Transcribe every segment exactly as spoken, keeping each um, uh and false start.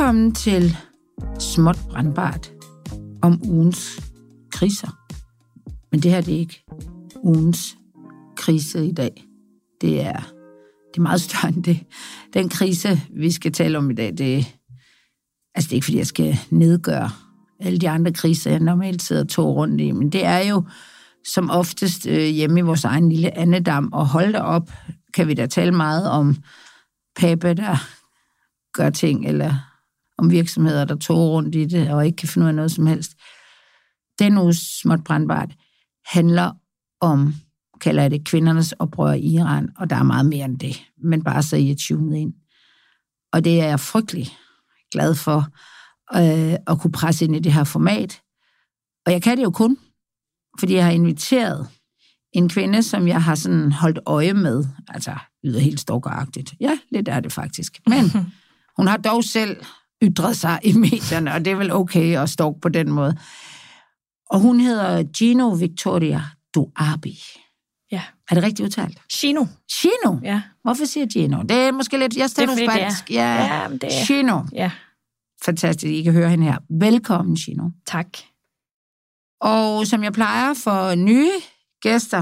Velkommen til Småt Brandbart om ugens kriser. Men det her, det er ikke ugens krise i dag. Det er, det er meget større end det. Den krise, vi skal tale om i dag, det er, altså det er ikke, fordi jeg skal nedgøre alle de andre kriser, jeg normalt sidder og tog rundt i, men det er jo som oftest øh, hjemme i vores egen lille andedam, og hold da op, kan vi da tale meget om pape, der gør ting, eller om virksomheder, der tog rundt i det, og ikke kan finde ud af noget som helst. Den uges Småt Brandbart handler om, kalder jeg det, kvindernes oprør i Iran, og der er meget mere end det, men bare så I er tunet ind. Og det er jeg frygtelig glad for, øh, at kunne presse ind i det her format. Og jeg kan det jo kun, fordi jeg har inviteret en kvinde, som jeg har sådan holdt øje med. Altså, det lyder helt stalkeragtigt. Ja, lidt er det faktisk. Men hun har dog selv ytret sig i medierne, og det er vel okay at stalke på den måde. Og hun hedder Gino Victoria Duarbi. Ja. Er det rigtigt udtalt? Gino. Gino? Ja. Hvorfor siger Gino? Det er måske lidt... Jeg stadig spansk. Ja, ja det er... Gino. Ja. Fantastisk, I kan høre hende her. Velkommen, Gino. Tak. Og som jeg plejer for nye gæster,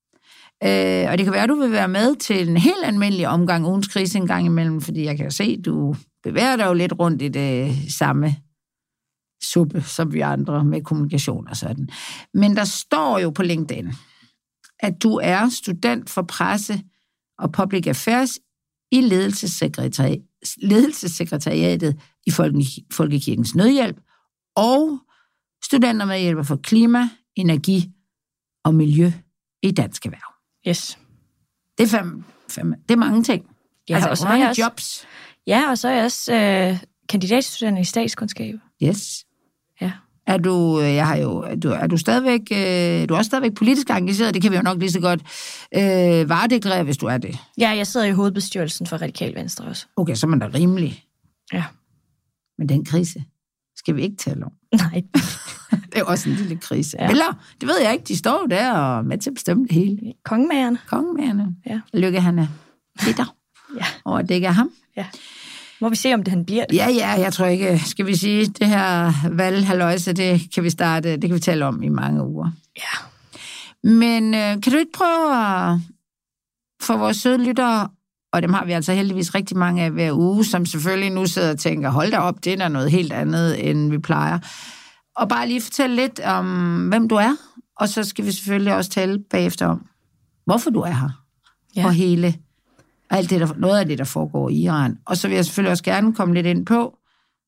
øh, og det kan være, du vil være med til en helt almindelig omgang ugens krise en gang imellem, fordi jeg kan jo se, du bevæger dig jo lidt rundt i det samme suppe, som vi andre med kommunikation og sådan. Men der står jo på LinkedIn, at du er student for presse og public affairs i ledelsessekretari- ledelsessekretariatet i Folke- Folkekirkens Nødhjælp, og studenter med hjælper for klima, energi og miljø i Dansk Erhverv. Yes. Det er, fem, fem, det er mange ting. Ja, altså, og så mange er også, jobs. Ja, og så er jeg også øh, kandidatstuderende i statskundskab. Yes. Ja. Er du, jeg har jo, er du, er du stadigvæk, øh, du er også stadigvæk politisk engageret, det kan vi jo nok lige så godt øh, varedeklarere, hvis du er det. Ja, jeg sidder i hovedbestyrelsen for Radikal Venstre også. Okay, så er man da rimelig. Ja. Men den krise skal vi ikke tale om. Nej. Det er også en lille krise. Ja. Eller, det ved jeg ikke, de står der og er med til at bestemme det hele. Kongemagerne. Kongemagerne. Ja. Lykke, han er bitter. Ja. Og det ikke er ham. Ja. Må vi se, om det han bliver det. Ja, ja, jeg tror ikke, skal vi sige, det her valghalløjse, det kan vi starte, det kan vi tale om i mange uger. Ja. Men øh, kan du ikke prøve at få vores søde lyttere, og dem har vi altså heldigvis rigtig mange af hver uge, som selvfølgelig nu sidder og tænker, hold da op, det er noget helt andet, end vi plejer. Og bare lige fortælle lidt om, hvem du er, og så skal vi selvfølgelig også tale bagefter om, hvorfor du er her, ja. Og hele, alt det, der, noget af det, der foregår i Iran. Og så vil jeg selvfølgelig også gerne komme lidt ind på,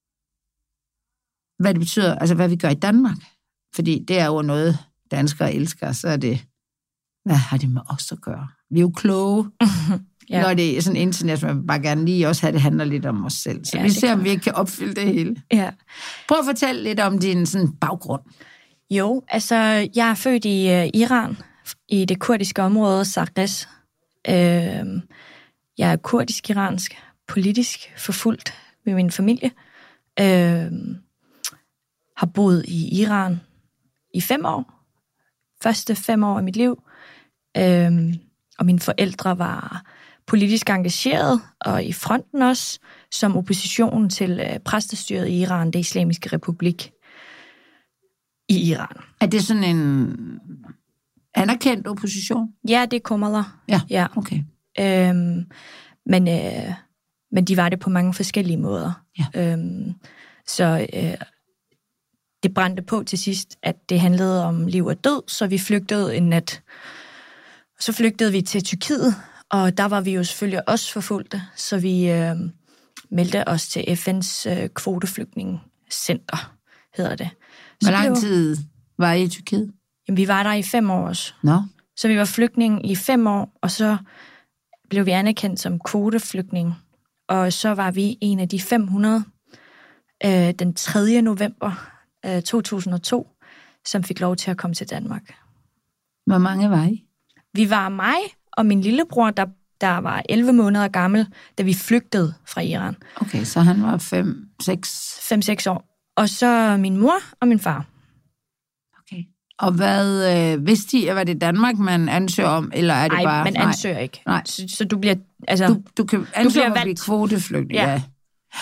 hvad det betyder, altså hvad vi gør i Danmark. Fordi det er jo noget, danskere elsker, så er det, hvad har det med os at gøre? Vi er jo kloge, ja. Når det er sådan internationalt, man bare gerne lige også have, det handler lidt om os selv. Så ja, vi ser, om vi ikke kan opfylde det hele. Ja. Prøv at fortælle lidt om din sådan, baggrund. Jo, altså, jeg er født i uh, Iran, i det kurdiske område, Sardes. Uh, jeg er kurdisk-iransk, politisk forfulgt med min familie. Uh, har boet i Iran i fem år. Første fem år af mit liv. Uh, og mine forældre var politisk engageret, og i fronten også, som opposition til uh, præstestyret i Iran, det islamiske republik i Iran. Er det sådan en anerkendt opposition? Ja, det er Komala. Ja, ja. Okay. Øhm, men, øh, men de var det på mange forskellige måder. Ja. Øhm, så øh, det brændte på til sidst, at det handlede om liv og død, så vi flygtede en nat. Så flygtede vi til Tyrkiet, og der var vi jo selvfølgelig også forfulgte, så vi øh, meldte os til F N's øh, kvoteflygtningecenter, hedder det. Hvor lang tid var I i Tyrkiet? Jamen, vi var der i fem år også. Nå. Så vi var flygtning i fem år, og så blev vi anerkendt som kvoteflygtning. Og så var vi en af de fem hundrede øh, den tredje november øh, to tusind og to, som fik lov til at komme til Danmark. Hvor mange var I? Vi var mig og min lillebror, der, der var elleve måneder gammel, da vi flygtede fra Iran. Okay, så han var fem, seks... fem seks år. Og så min mor og min far. Okay. Og hvad, øh, vidste I, var det Danmark, man ansøger om, eller er det Ej, bare... man ansøger ikke. Nej. Så, så du bliver... Altså, du, du kan ansøge du bliver om at blive kvoteflygtning, ja. ja.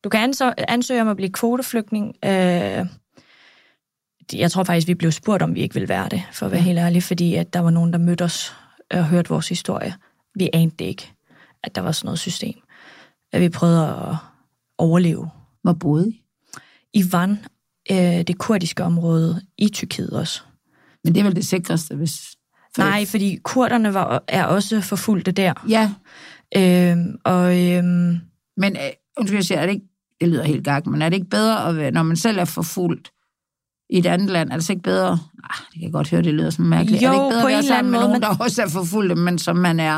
Du kan ansøge, ansøge om at blive kvoteflygtning. Øh, jeg tror faktisk, vi blev spurgt, om vi ikke ville være det, for at være helt ærlig, fordi at der var nogen, der mødte os og hørte vores historie. Vi anede det ikke, at der var sådan noget system. At vi prøvede at overleve. Hvor boede I? I Van, øh, det kurdiske område i Tyrkiet også. Men det er vel det sikreste, hvis... For... Nej, fordi kurderne var, er også forfulgte der. Ja. Øhm, og, øhm... Men, øh, undskyld, jeg siger, er det ikke... Det lyder helt gak, men er det ikke bedre, at være, når man selv er forfulgt i et andet land, er det så ikke bedre... Ah, det kan jeg godt høre, det lyder som mærkeligt. Jo, er det ikke bedre på at være sammen med måde, nogen, men... der også er forfulgte, men som man er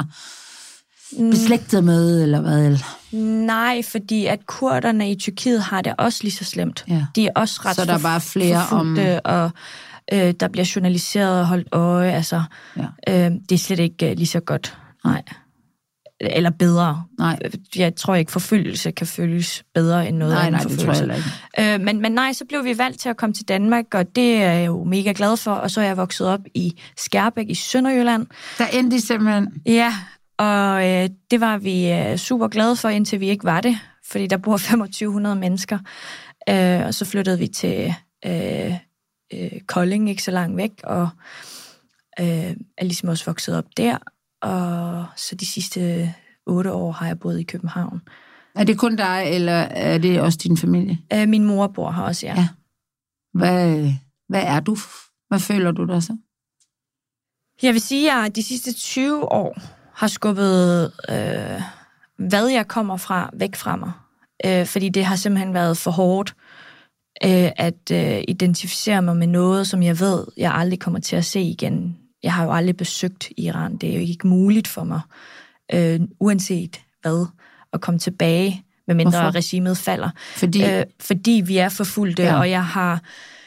beslægtet med, eller hvad? Eller? Nej, fordi at kurderne i Tyrkiet har det også lige så slemt. Ja. De er også ret så der er bare flere forfulgte, om... og øh, der bliver journaliseret og holdt øje. Altså, ja. øh, det er slet ikke uh, lige så godt. Nej. Eller bedre. Nej. Jeg tror ikke, forfølgelse kan føles bedre end noget nej, andet nej, forfølgelse. Det tror jeg ikke. Øh, men, men nej, så blev vi valgt til at komme til Danmark, og det er jeg jo mega glad for. Og så er jeg vokset op i Skærbæk i Sønderjylland. Der endte I simpelthen... Ja, og øh, det var vi øh, super glade for, indtil vi ikke var det. Fordi der bor femogtyve hundrede mennesker. Øh, og så flyttede vi til øh, øh, Kolding, ikke så langt væk, og øh, er ligesom også vokset op der. Og så de sidste otte år har jeg boet i København. Er det kun dig, eller er det også din familie? Øh, min mor bor her også, ja. ja. Hvad, hvad er du? Hvad føler du dig så? Jeg vil sige, at jeg de sidste tyve år har skubbet, øh, hvad jeg kommer fra, væk fra mig. Øh, fordi det har simpelthen været for hårdt øh, at øh, identificere mig med noget, som jeg ved, jeg aldrig kommer til at se igen. Jeg har jo aldrig besøgt Iran. Det er jo ikke muligt for mig, øh, uanset hvad, at komme tilbage, medmindre Hvorfor? regimet falder. Fordi, øh, fordi vi er forfulgte, ja. og jeg har...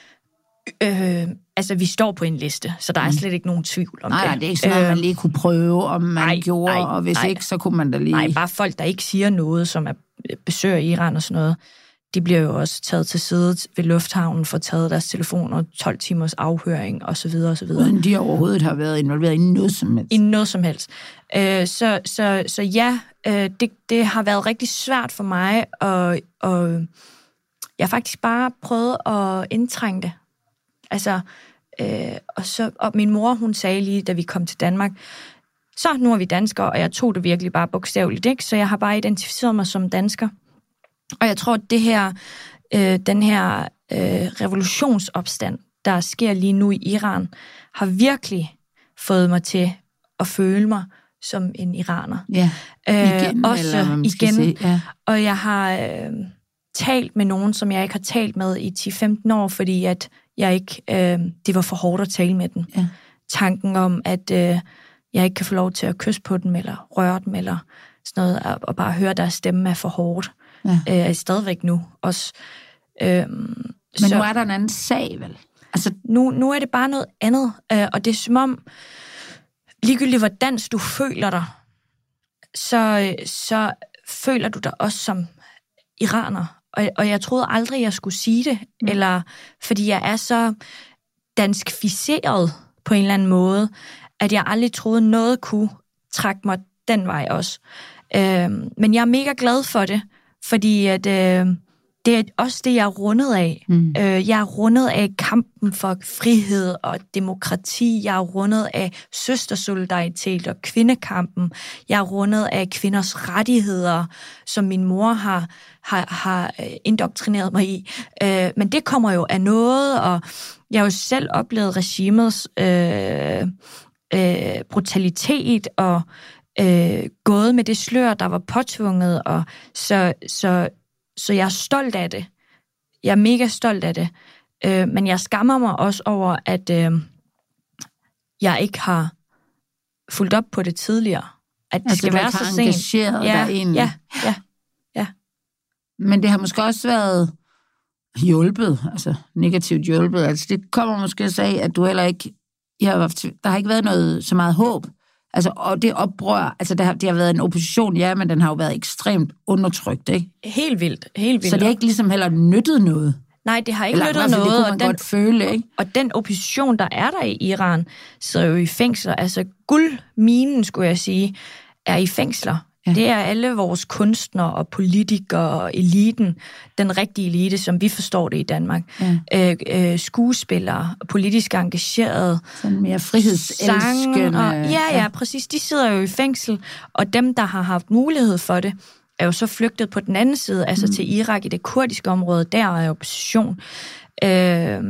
Øh, altså, vi står på en liste, så der er slet ikke nogen tvivl om nej, det. Nej, det er ikke sådan, at man lige kunne prøve, om man nej, gjorde, nej, og hvis nej. ikke, så kunne man da lige... Nej, bare folk, der ikke siger noget, som er besøger Iran og sådan noget, de bliver jo også taget til side ved lufthavnen, får taget deres telefoner, tolv timers afhøring osv. osv. Uden de overhovedet har været involveret i noget som helst. I noget som helst. Øh, så, så, så ja, øh, det, det har været rigtig svært for mig, og, og jeg har faktisk bare prøvet at indtrænge det. Altså, øh, og, så, og min mor, hun sagde lige, da vi kom til Danmark, så nu er vi danskere, og jeg tog det virkelig bare bogstaveligt, ikke? Så jeg har bare identificeret mig som dansker. Og jeg tror, at det her, øh, den her øh, revolutionsopstand, der sker lige nu i Iran, har virkelig fået mig til at føle mig som en iraner. Ja, igen. Øh, også eller igen. Se, ja. Og jeg har øh, talt med nogen, som jeg ikke har talt med i ti til femten år, fordi at jeg ikke, øh, det var for hårdt at tale med dem. Ja. Tanken om, at øh, jeg ikke kan få lov til at kysse på dem, eller røre dem, eller sådan noget, og, og bare høre deres stemme er for hårdt. Ja. Øh, er stadigvæk nu også. Øhm, Men så, nu er der en anden sag, vel? Altså, nu, nu er det bare noget andet, øh, og det er som om, ligegyldigt hvordan du føler dig, så, så føler du dig også som iraner. Og, og jeg troede aldrig, jeg skulle sige det, mm. eller fordi jeg er så danskficeret på en eller anden måde, at jeg aldrig troede, noget kunne trække mig den vej også. Øh, men jeg er mega glad for det, fordi at, øh, det er også det, jeg er rundet af. Mm. Øh, jeg er rundet af kampen for frihed og demokrati. Jeg er rundet af søstersolidaritet og kvindekampen. Jeg er rundet af kvinders rettigheder, som min mor har, har, har indoktrineret mig i. Øh, men det kommer jo af noget, og jeg har jo selv oplevet regimets øh, øh, brutalitet og øh, gået med det slør, der var påtvunget, og så, så, så jeg er stolt af det. Jeg er mega stolt af det. Øh, men jeg skammer mig også over, at øh, jeg ikke har fulgt op på det tidligere. At det altså, skal være så sent. Engageret ja, dig egentlig. Ja, ja, ja. Men det har måske også været hjulpet, altså negativt hjulpet. Altså det kommer måske også af, at du heller ikke, jeg har haft, der har ikke været noget så meget håb. Altså, og det oprør, altså det har, det har været en opposition, ja, men den har jo været ekstremt undertrykt, ikke? Helt vildt, helt vildt. Så det har ikke ligesom heller nyttet noget. Nej, det har ikke Eller, nyttet noget. Det kunne man og den, godt føle, ikke? Og den opposition, der er der i Iran, sidder jo i fængsler. Altså guldminen, skulle jeg sige, er i fængsler. Ja. Det er alle vores kunstnere og politikere og eliten, den rigtige elite, som vi forstår det i Danmark. Ja. Øh, øh, skuespillere, politisk engagerede. Sådan mere frihedselskende. Og, ja, ja, præcis. De sidder jo i fængsel, og dem, der har haft mulighed for det, er jo så flygtet på den anden side, altså mm. til Irak i det kurdiske område, der er opposition. Øh,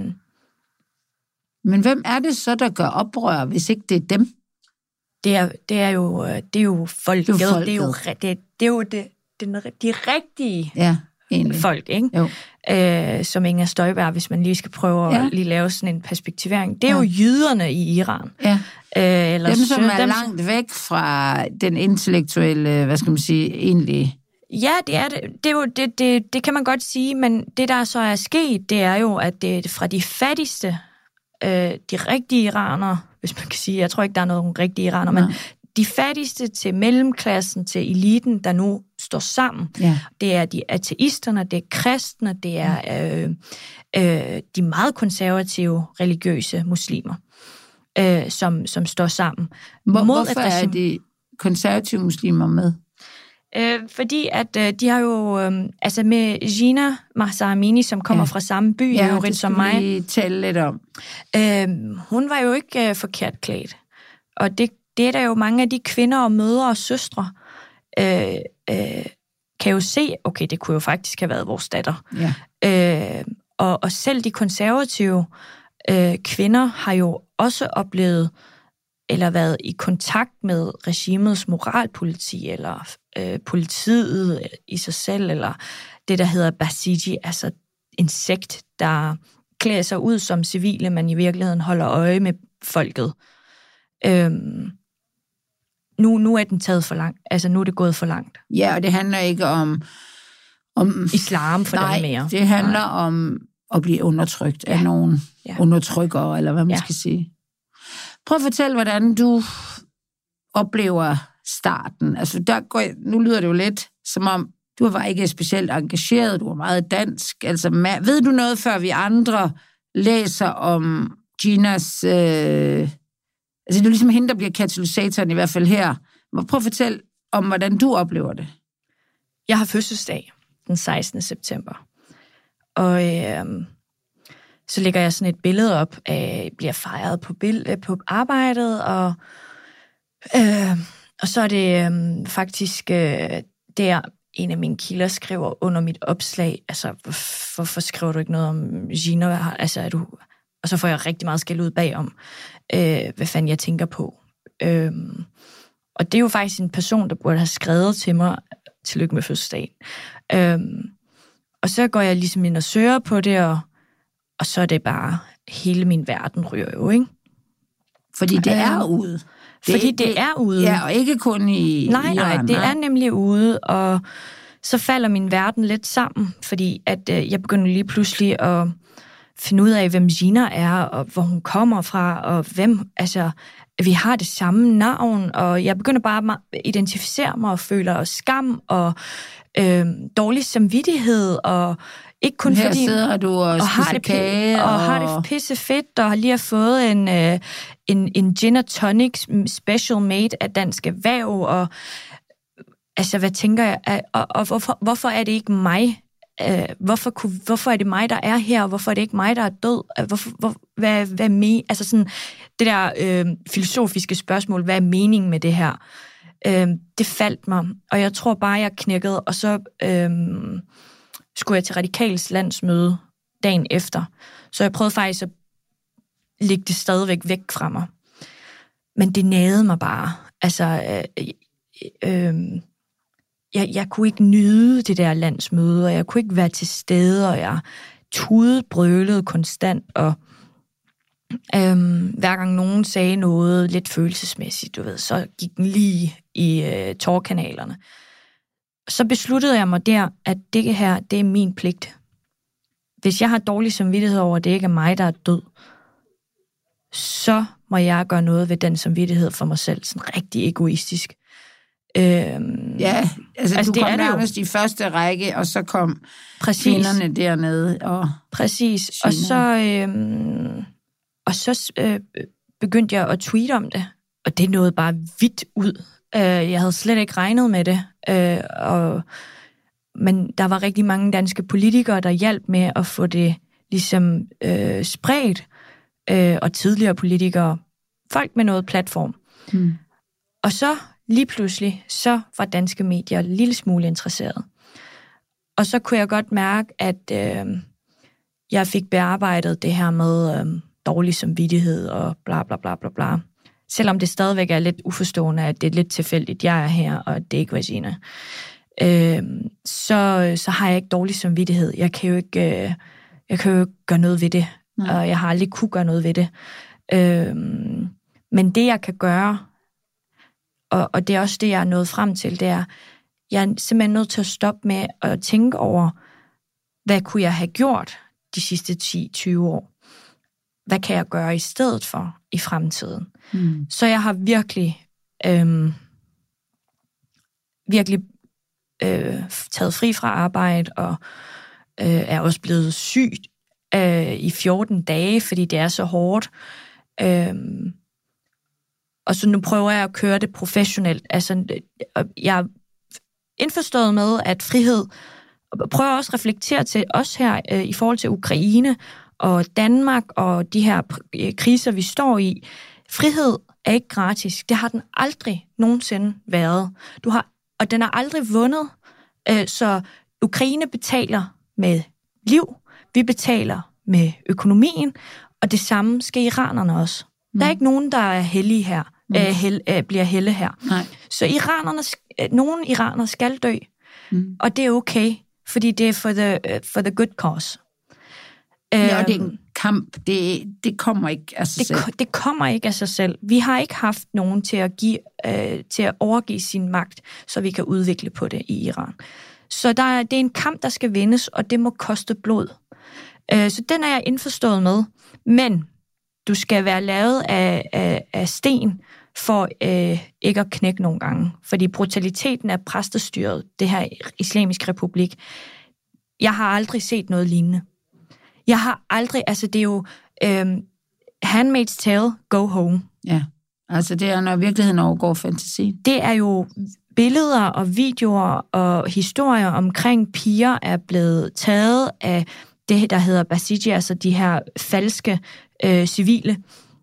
Men hvem er det så, der gør oprør, hvis ikke det er dem? Det er, det er jo det er jo folket. Det er jo, det er jo, det, det er jo det, det, de rigtige ja, folk, ikke? Jo. Øh, som Inger Støjberg, hvis man lige skal prøve ja. at lige lave sådan en perspektivering. Det er ja. jo jyderne i Iran. Ja. Øh, eller dem, som er dem, langt væk fra den intellektuelle, hvad skal man sige, egentlig. Ja, det er det. Det, er jo, det, det, det kan man godt sige, men det, der så er sket, det er jo, at det er fra de fattigste, øh, de rigtige iranere, hvis man kan sige, jeg tror ikke, der er nogen rigtige iranere, men de fattigste til mellemklassen, til eliten, der nu står sammen. Ja. Det er de ateisterne, det er kristne, det er øh, øh, de meget konservative religiøse muslimer, øh, som, som står sammen. Hvor, mod hvorfor er de konservative muslimer med? Øh, fordi at øh, de har jo, øh, altså med Jina Mahsa Amini, som kommer ja. fra samme by, ja, jo ret som mig. Ja, det skal vi tale lidt om. Øh, hun var jo ikke øh, forkert klædt. Og det, det er der jo mange af de kvinder og mødre og søstre, øh, øh, kan jo se, okay, det kunne jo faktisk have været vores datter. Ja. Øh, og, og selv de konservative øh, kvinder har jo også oplevet, eller været i kontakt med regimets moralpoliti, eller øh, politiet i sig selv, eller det, der hedder Basiji, altså en sekt, der klæder sig ud som civile, men i virkeligheden holder øje med folket. Øhm, nu, nu er den taget for langt. Altså, nu er det gået for langt. Ja, og det handler ikke om... om islam for nej, dem mere. det handler nej. om at blive undertrykt ja. af nogen ja. undertrykkere, eller hvad man ja. skal sige. Prøv at fortælle, hvordan du oplever starten. Altså, der går, nu lyder det jo lidt, som om du var ikke specielt engageret, du var meget dansk. Altså, ved du noget, før vi andre læser om Jinas... Øh, altså, det er ligesom hende, der bliver katalysatoren, i hvert fald her. Prøv at fortælle om, hvordan du oplever det. Jeg har fødselsdag den sekstende september. Og... Øh, så lægger jeg sådan et billede op af, bliver fejret på, bill- på arbejdet, og, øh, og så er det øh, faktisk øh, der, en af mine kilder skriver under mit opslag, altså, hvorfor skriver du ikke noget om Gina? Altså, er du... Og så får jeg rigtig meget skæld ud bagom, øh, hvad fanden jeg tænker på. Øh, og det er jo faktisk en person, der burde have skrevet til mig, tillykke med fødselsdagen. Øh, og så går jeg ligesom ind og søger på det, og Og så er det bare, hele min verden ryger jo, ikke? Fordi det er ude. Det, Fordi det, det er ude. Ja, og ikke kun i Nej, Iran, nej, det nej. er nemlig ude, og så falder min verden lidt sammen, fordi at øh, jeg begynder lige pludselig at finde ud af, hvem Jina er, og hvor hun kommer fra, og hvem, altså, vi har det samme navn, og jeg begynder bare at identificere mig og føler skam og øh, dårlig samvittighed, og ikke kun her fordi... Her sidder du og, og har det kage, og... og har det pisse fedt, og har lige fået en, øh, en, en gin and tonic special made af Dansk Erhverv, og altså, hvad tænker jeg? Og, og hvorfor, hvorfor er det ikke mig? Øh, hvorfor, kunne, hvorfor er det mig, der er her? Hvorfor er det ikke mig, der er død? Hvorfor, hvor, hvad, hvad me, altså sådan, det der øh, filosofiske spørgsmål, hvad er meningen med det her? Øh, det faldt mig, og jeg tror bare, jeg knækkede, og så... Øh, skulle jeg til Radikals landsmøde dagen efter. Så jeg prøvede faktisk at lægge det stadigvæk væk fra mig. Men det nagede mig bare. Altså, øh, øh, jeg, jeg kunne ikke nyde det der landsmøde, og jeg kunne ikke være til stede, og jeg tudede, brølede konstant, og øh, hver gang nogen sagde noget lidt følelsesmæssigt, du ved, så gik den lige i øh, tårkanalerne. Så besluttede jeg mig der, at det her, det er min pligt. Hvis jeg har dårlig samvittighed over, at det ikke er mig, der er død, så må jeg gøre noget ved den samvittighed for mig selv. Sådan rigtig egoistisk. Øhm, ja, altså, altså du kom nærmest i første række, og så kom kvinderne dernede. Og Præcis. Og så, øhm, og så øh, begyndte jeg at tweete om det, og det nåede bare vidt ud. Øh, jeg havde slet ikke regnet med det. Øh, og, men der var rigtig mange danske politikere, der hjalp med at få det ligesom øh, spredt. Øh, og tidligere politikere. Folk med noget platform. Mm. Og så lige pludselig, så var danske medier en lille smule interesseret. Og så kunne jeg godt mærke, at øh, jeg fik bearbejdet det her med øh, dårlig samvittighed og bla bla bla bla bla. Selvom det stadigvæk er lidt uforstående, at det er lidt tilfældigt, jeg er her, og det er ikke Regina. Øh, så, så har jeg ikke dårlig samvittighed. Jeg kan jo ikke, øh, jeg kan jo ikke gøre noget ved det, Nej. og jeg har aldrig kunne gøre noget ved det. Øh, men det, jeg kan gøre, og, og det er også det, jeg er nået frem til, det er, jeg er simpelthen nødt til at stoppe med at tænke over, hvad kunne jeg have gjort de sidste ti til tyve år? Hvad kan jeg gøre i stedet for i fremtiden? Mm. Så jeg har virkelig, øhm, virkelig øh, taget fri fra arbejde, og øh, er også blevet syg øh, i fjorten dage, fordi det er så hårdt. Øhm, og så nu prøver jeg at køre det professionelt. Altså, jeg er indforstået med, at frihed, og prøver også at reflektere til os her øh, i forhold til Ukraine og Danmark og de her pr- kriser, vi står i. Frihed er ikke gratis. Det har den aldrig nogensinde været. Du har, og den har aldrig vundet. Øh, så Ukraine betaler med liv, vi betaler med økonomien, og det samme skal iranerne også. Mm. Der er ikke nogen, der er hellige her, mm. øh, hel, øh, bliver helle her. Nej. Så iranerne, øh, nogen iranere skal dø, mm. og det er okay, fordi det er for the, uh, for the good cause. Ja, og det er en kamp. Det, det kommer ikke af sig det, selv. Det kommer ikke af sig selv. Vi har ikke haft nogen til at, give, øh, til at overgive sin magt, så vi kan udvikle på det i Iran. Så der er, det er en kamp, der skal vindes, og det må koste blod. Øh, så den er jeg indforstået med. Men du skal være lavet af, af, af sten for øh, ikke at knække nogle gange. Fordi brutaliteten af præstestyret, det her islamiske republik, jeg har aldrig set noget lignende. Jeg har aldrig, altså det er jo øh, Handmaid's Tale, go home. Ja, altså det er, når virkeligheden overgår fantasien. Det er jo billeder og videoer og historier omkring piger er blevet taget af det, der hedder Basiji, altså de her falske øh, civile,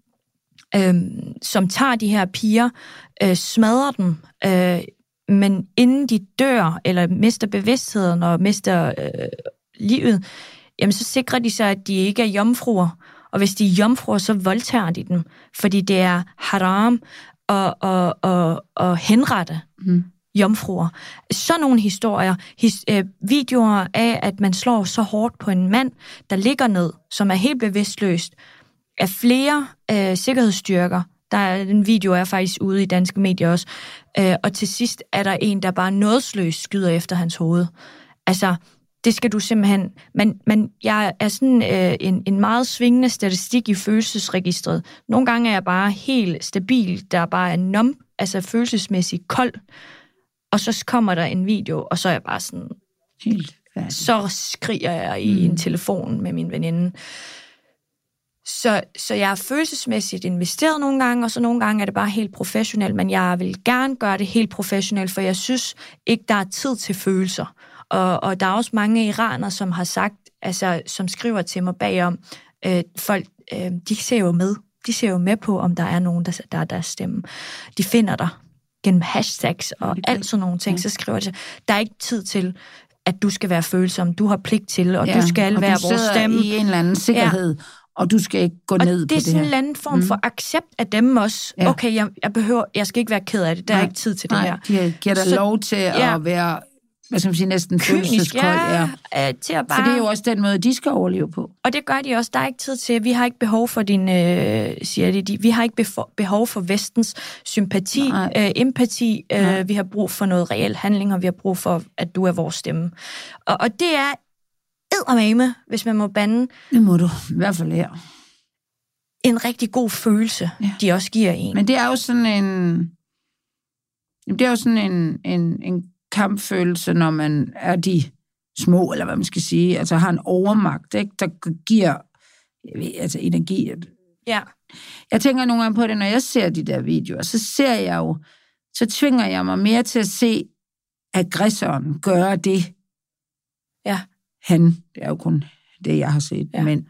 øh, som tager de her piger, øh, smadrer dem, øh, men inden de dør, eller mister bevidstheden og mister øh, livet, jamen så sikrer de sig, at de ikke er jomfruer. Og hvis de er jomfruer, så voldtager de dem, fordi det er haram at, at, at, at henrette mm. jomfruer. Sådan nogle historier, his, øh, videoer af, at man slår så hårdt på en mand, der ligger ned, som er helt bevidstløst, af flere øh, sikkerhedsstyrker. Der er en video, er faktisk ude i danske medier også. Øh, og til sidst er der en, der bare nådesløst skyder efter hans hoved. Altså, det skal du simpelthen... Men, men jeg er sådan øh, en, en meget svingende statistik i følelsesregistret. Nogle gange er jeg bare helt stabil, der bare er numb, altså følelsesmæssigt kold. Og så kommer der en video, og så er jeg bare sådan... Helt færdig. Så skriger jeg i mm. en telefon med min veninde. Så, så jeg er følelsesmæssigt investeret nogle gange, og så nogle gange er det bare helt professionelt, men jeg vil gerne gøre det helt professionelt, for jeg synes ikke, der er tid til følelser. Og, og der er også mange iranere, som har sagt, altså som skriver til mig bagom, øh, folk, øh, de ser jo med. De ser jo med på, om der er nogen, der, der er deres stemme. De finder dig gennem hashtags og alt sådan nogle ting, ja. Så skriver de, der er ikke tid til, at du skal være følsom, du har pligt til, og ja, du skal og være du vores stemme. I en eller anden sikkerhed, ja. Og du skal ikke gå og ned på det her. Og det er sådan en eller anden form for mm. accept af dem også. Ja. Okay, jeg, jeg, behøver, jeg skal ikke være ked af det, der nej, er ikke tid til nej, det her. De giver dig så, lov til ja. At være, hvad skal man sige, næsten følelseskold. Ja, ja. Til at bare... For det er jo også den måde, de skal overleve på. Og det gør de også. Der er ikke tid til, vi har ikke behov for din, øh, siger de, de, vi har ikke behov for vestens sympati, øh, empati. Øh, vi har brug for noget reel handling, og vi har brug for, at du er vores stemme. Og, og det er eddermame, hvis man må bande. Det må du, i hvert fald her. En rigtig god følelse, ja. De også giver en. Men det er jo sådan en... Det er jo sådan en, en, en kampfølelse, når man er de små, eller hvad man skal sige, altså har en overmagt, ikke, der giver jeg ved, altså energi. Ja. Jeg tænker nogle gange på det, når jeg ser de der videoer, så ser jeg jo så tvinger jeg mig mere til at se aggressoren gøre det. Ja. Han, det er jo kun det, jeg har set. Ja. Men,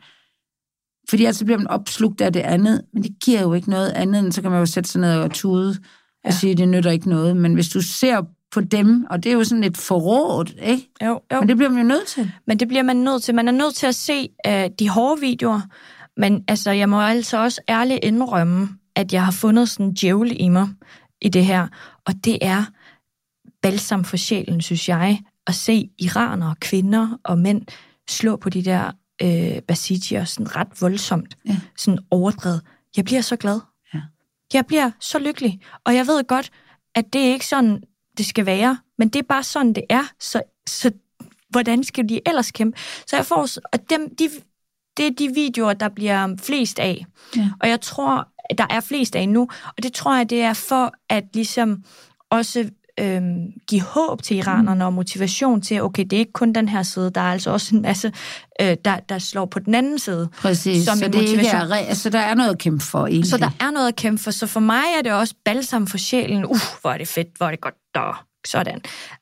fordi altså bliver man opslugt af det andet, men det giver jo ikke noget andet, end så kan man jo sætte sig ned og tude og ja. sige, at det nytter ikke noget. Men hvis du ser på dem, og det er jo sådan et forråd, ikke? Jo, jo. Men det bliver man jo nødt til. Men det bliver man nødt til. Man er nødt til at se uh, de hårde videoer, men altså, jeg må altså også ærligt indrømme, at jeg har fundet sådan en djævel i mig i det her, og det er balsam for sjælen, synes jeg, at se iranere, kvinder og mænd slå på de der øh, basidier sådan ret voldsomt, ja. sådan overdrevet. Jeg bliver så glad. Ja. Jeg bliver så lykkelig, og jeg ved godt, at det er ikke sådan, det skal være, men det er bare sådan, det er, så, så hvordan skal de ellers kæmpe? Så jeg får, og dem, de, det er de videoer, der bliver flest af, ja. og jeg tror, der er flest af nu, og det tror jeg, det er for at ligesom også øhm, give håb til iranerne mm. og motivation til, okay, det er ikke kun den her side, der er altså også en masse, øh, der, der slår på den anden side. Præcis, som så, det ikke er, altså, der er noget at kæmpe for egentlig. Så der er noget at kæmpe for, så for mig er det også balsam for sjælen. Uh, hvor er det fedt, hvor er det godt, der, sådan.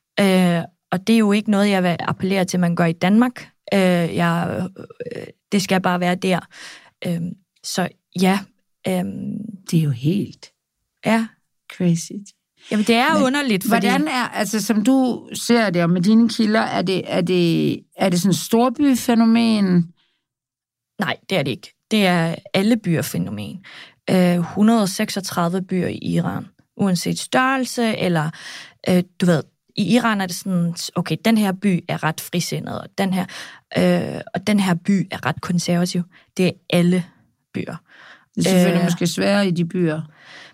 Øh, og det er jo ikke noget, jeg vil appellere til, man gør i Danmark. Øh, jeg, øh, det skal bare være der. Øh, så ja. Øh, det er jo helt ja. crazy. Jamen, det er Men, underligt, fordi... Hvordan er, altså som du ser det, og med dine kilder, er det, er det, er det sådan et storbyfænomen? Nej, det er det ikke. Det er alle byer-fænomen. Øh, et hundrede og seksogtredive byer i Iran, uanset størrelse, eller øh, du ved, i Iran er det sådan, okay, den her by er ret frisindet, og den her, øh, og den her by er ret konservativ. Det er alle byer. Det er selvfølgelig øh, måske sværere i de byer.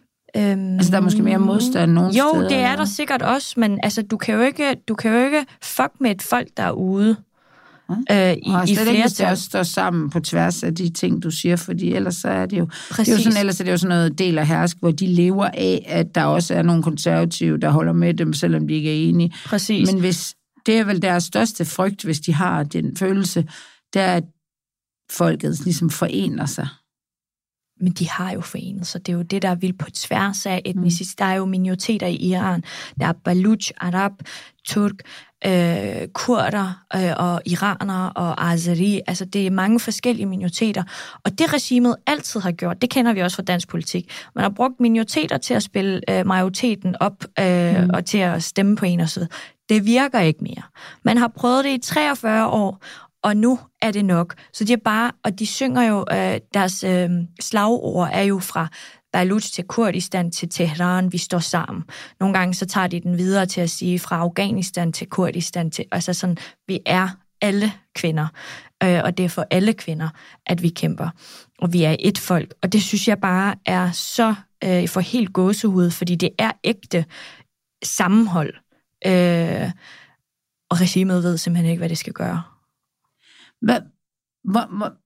Øhm, altså, der er måske mere modstand nogle jo, steder. Jo, det er der sikkert også, men altså, du kan jo ikke, du kan jo ikke fuck med et folk, der er ude ja. øh, i, og i flertal. Ikke, hvis det også står sammen på tværs af de ting, du siger, fordi ellers så er det jo... Præcis. Det er jo sådan, ellers er det jo sådan noget del af hersk, hvor de lever af, at der også er nogle konservative, der holder med dem, selvom de ikke er enige. Præcis. Men hvis, det er vel deres største frygt, hvis de har den følelse, det er, at folket ligesom forener sig. Men de har jo forenet sig. Det er jo det, der er vildt på tværs af etnicitet. Mm. Der er jo minoriteter i Iran. Der er Baluch, Arab, Turk, øh, kurder øh, og iranere og azeri. Altså, det er mange forskellige minoriteter. Og det regimet altid har gjort, det kender vi også fra dansk politik. Man har brugt minoriteter til at spille øh, majoriteten op øh, mm. og til at stemme på en og så. Det virker ikke mere. Man har prøvet det i treogfyrre år, og nu er det nok. Så de er bare, og de synger jo, øh, deres øh, slagord er jo fra Baluch til Kurdistan til Teheran, vi står sammen. Nogle gange så tager de den videre til at sige fra Afghanistan til Kurdistan, til, altså sådan, vi er alle kvinder, øh, og det er for alle kvinder, at vi kæmper. Og vi er et folk, og det synes jeg bare er så øh, for helt gåsehud, fordi det er ægte sammenhold. Øh, og regimet ved simpelthen ikke, hvad det skal gøre. Hvad, hvad, hvad,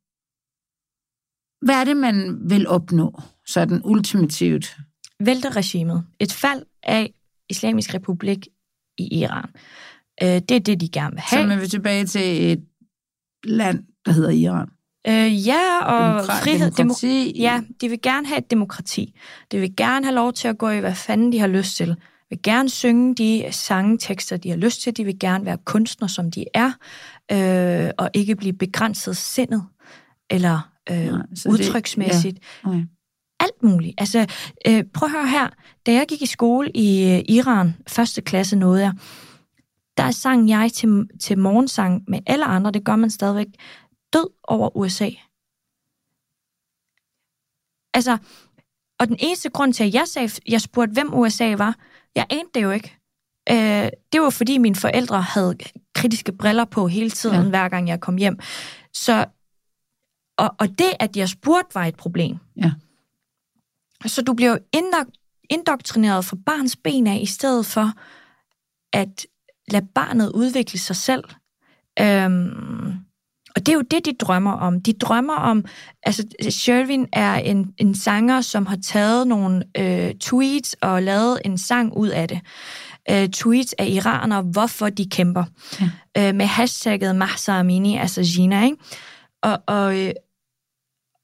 hvad er det, man vil opnå, sådan ultimativt? Vælte regimet. Et fald af Islamisk Republik i Iran. Øh, det er det, de gerne vil have. Så man vil tilbage til et land, der hedder Iran? Øh, ja, og Demokrat, frihed. Demokrati. Demo- ja, de vil gerne have et demokrati. De vil gerne have lov til at gå i, hvad fanden de har lyst til. De vil gerne synge de sangtekster, de har lyst til. De vil gerne være kunstner, som de er, øh, og ikke blive begrænset sindet, eller øh, ja, udtryksmæssigt. Det, ja. Okay. Alt muligt. Altså, øh, prøv at høre her. Da jeg gik i skole i øh, Iran, første klasse nåede jeg, der sang jeg til, til morgensang med alle andre, det gør man stadigvæk, død over U S A. Altså, og den eneste grund til, at jeg, sagde, jeg spurgte, hvem U S A var, jeg anede det jo ikke. Øh, det var, fordi mine forældre havde kritiske briller på hele tiden, ja. Hver gang jeg kom hjem. Så, og, og det, at jeg spurgte, var et problem. Ja. Så du bliver indok- indoktrineret fra barns ben af, i stedet for at lade barnet udvikle sig selv. Øhm, og det er jo det, de drømmer om. De drømmer om, altså Shervin er en, en sanger, som har taget nogle øh, tweets og lavet en sang ud af det. Øh, tweets af iranere, hvorfor de kæmper. Ja. Øh, med hashtagget Mahsa Amini, altså Gina, ikke? Og, og,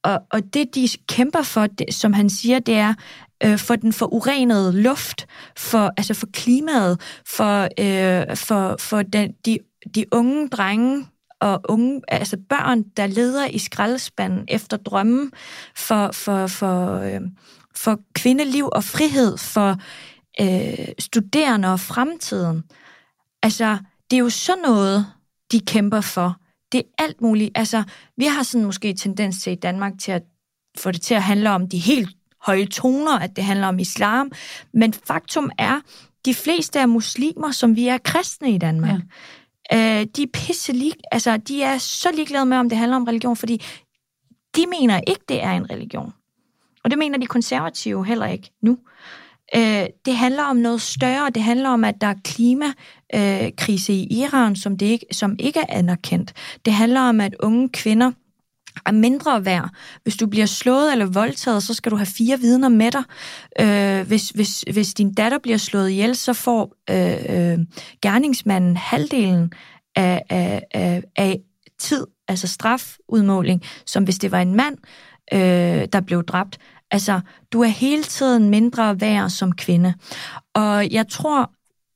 og, og det, de kæmper for, det, som han siger, det er øh, for den forurenede luft, for, altså for klimaet, for, øh, for, for den, de, de unge drenge og unge, altså børn, der leder i skraldespanden efter drømmen, for, for, for, øh, for kvindeliv og frihed, for øh, studerende og fremtiden. Altså, det er jo sådan noget, de kæmper for. Det er alt muligt. Altså, vi har sådan måske tendens til i Danmark til at få det til at handle om de helt høje toner, at det handler om islam. Men faktum er, de fleste er muslimer, som vi er kristne i Danmark. Ja. Øh, de er pisse lig, altså, de er så ligeglade med, om det handler om religion, fordi de mener ikke, det er en religion. Og det mener de konservative heller ikke nu. Øh, det handler om noget større. Det handler om, at der er klimakrise øh, i Iran, som, det ikke, som ikke er anerkendt. Det handler om, at unge kvinder er mindre værd. Hvis du bliver slået eller voldtaget, så skal du have fire vidner med dig. Øh, hvis, hvis, hvis din datter bliver slået ihjel, så får øh, øh, gerningsmanden halvdelen af, af, af, af tid, altså strafudmåling, som hvis det var en mand, øh, der blev dræbt. Altså, du er hele tiden mindre værd som kvinde. Og jeg tror,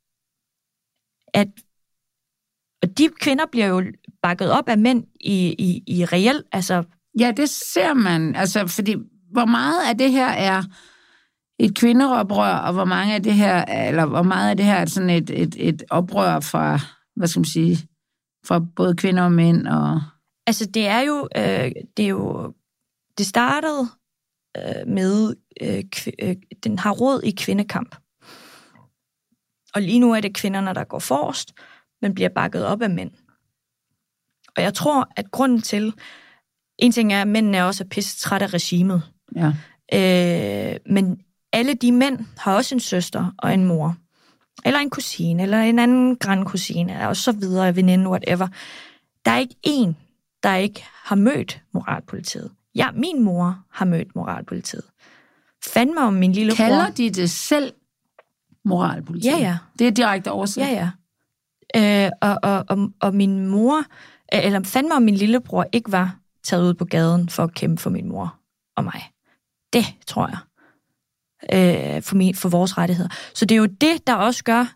at og de kvinder bliver jo bakket op af mænd i, i, i reelt, altså... Ja, det ser man. Altså, fordi hvor meget af det her er et kvindeoprør, og hvor mange af det her, eller hvor meget af det her er sådan et, et, et oprør fra, hvad skal man sige, fra både kvinder og mænd, og... Altså, det er jo... Øh, det er jo... Det startede øh, med... Øh, kv- øh, den har råd i kvindekamp. Og lige nu er det kvinderne, der går forrest, men bliver bakket op af mænd. Og jeg tror, at grunden til... En ting er, at mændene er også pisse træt af regimet. Ja. Øh, men alle de mænd har også en søster og en mor. Eller en kusine, eller en anden grandkusine, og så videre, veninde, whatever. Der er ikke én, der ikke har mødt moralpolitiet. Ja, min mor har mødt moralpolitiet. Fandme om min lille Kalder bror. de det selv moralpolitiet? Ja, ja. Det er direkte oversat? Ja, ja. Øh, og, og, og, og min mor, eller fandme om min lillebror ikke var taget ud på gaden for at kæmpe for min mor og mig. Det tror jeg. Øh, for, min, for vores rettigheder. Så det er jo det, der også gør,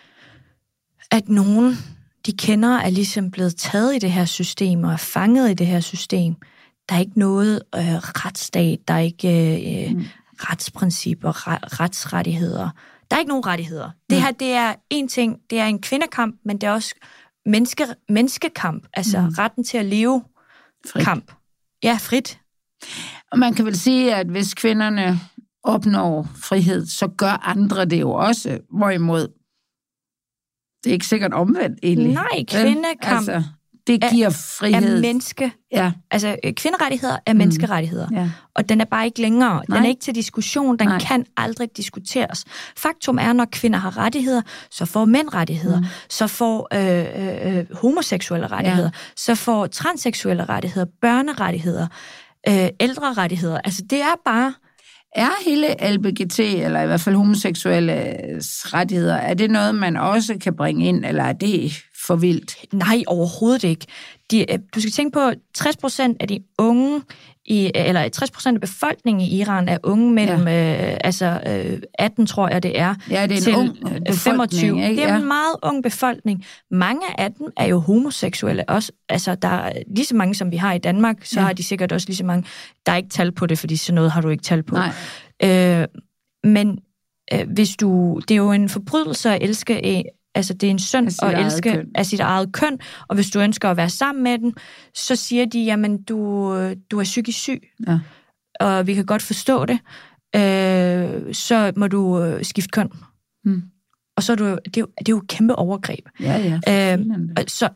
at nogen, de kender, er ligesom blevet taget i det her system og er fanget i det her system. Der er ikke noget øh, retsstat, der er ikke øh, mm. retsprincipper, re- retsrettigheder. Der er ikke nogen rettigheder. Det her, det er en ting, det er en kvindekamp, men det er også menneske, menneskekamp, altså mm. retten til at leve frit. Kamp. Ja, frit. Og man kan vel sige, at hvis kvinderne opnår frihed, så gør andre det jo også, hvorimod det er ikke sikkert omvendt egentlig. Nej, kvindekamp altså, det giver frihed. Er menneske. Ja. Altså, kvinderettigheder er menneskerettigheder. Mm. Ja. Og den er bare ikke længere. Nej. Den er ikke til diskussion. Den Nej. kan aldrig diskuteres. Faktum er, når kvinder har rettigheder, så får mænd rettigheder. Mm. Så får øh, øh, homoseksuelle rettigheder. Ja. Så får transseksuelle rettigheder, børnerettigheder, øh, ældre rettigheder. Altså, det er bare... Er hele L B G T, eller i hvert fald homoseksuelle rettigheder, er det noget, man også kan bringe ind, eller er det for vildt? Nej, overhovedet ikke. De, du skal tænke på, tres procent af de unge, i, eller tres procent af befolkningen i Iran er unge mellem ja. øh, altså, øh, atten, tror jeg det er, ja, det er en til ung femogtyve. Ikke? Det er ja. en meget ung befolkning. Mange af dem er jo homoseksuelle også. Altså, der er lige så mange, som vi har i Danmark, så ja. Har de sikkert også lige så mange. Der er ikke tal på det, fordi sådan noget har du ikke tal på. Øh, men øh, hvis du... Det er jo en forbrydelse at elske en, altså, det er en synd at elske køn. Af sit eget køn, og hvis du ønsker at være sammen med den, så siger de, jamen, du, du er psykisk syg, ja. Og vi kan godt forstå det, øh, så må du øh, skifte køn. Hmm. Og så er du, det, er jo, det er jo et kæmpe overgreb. Ja, ja. Øh, og, så,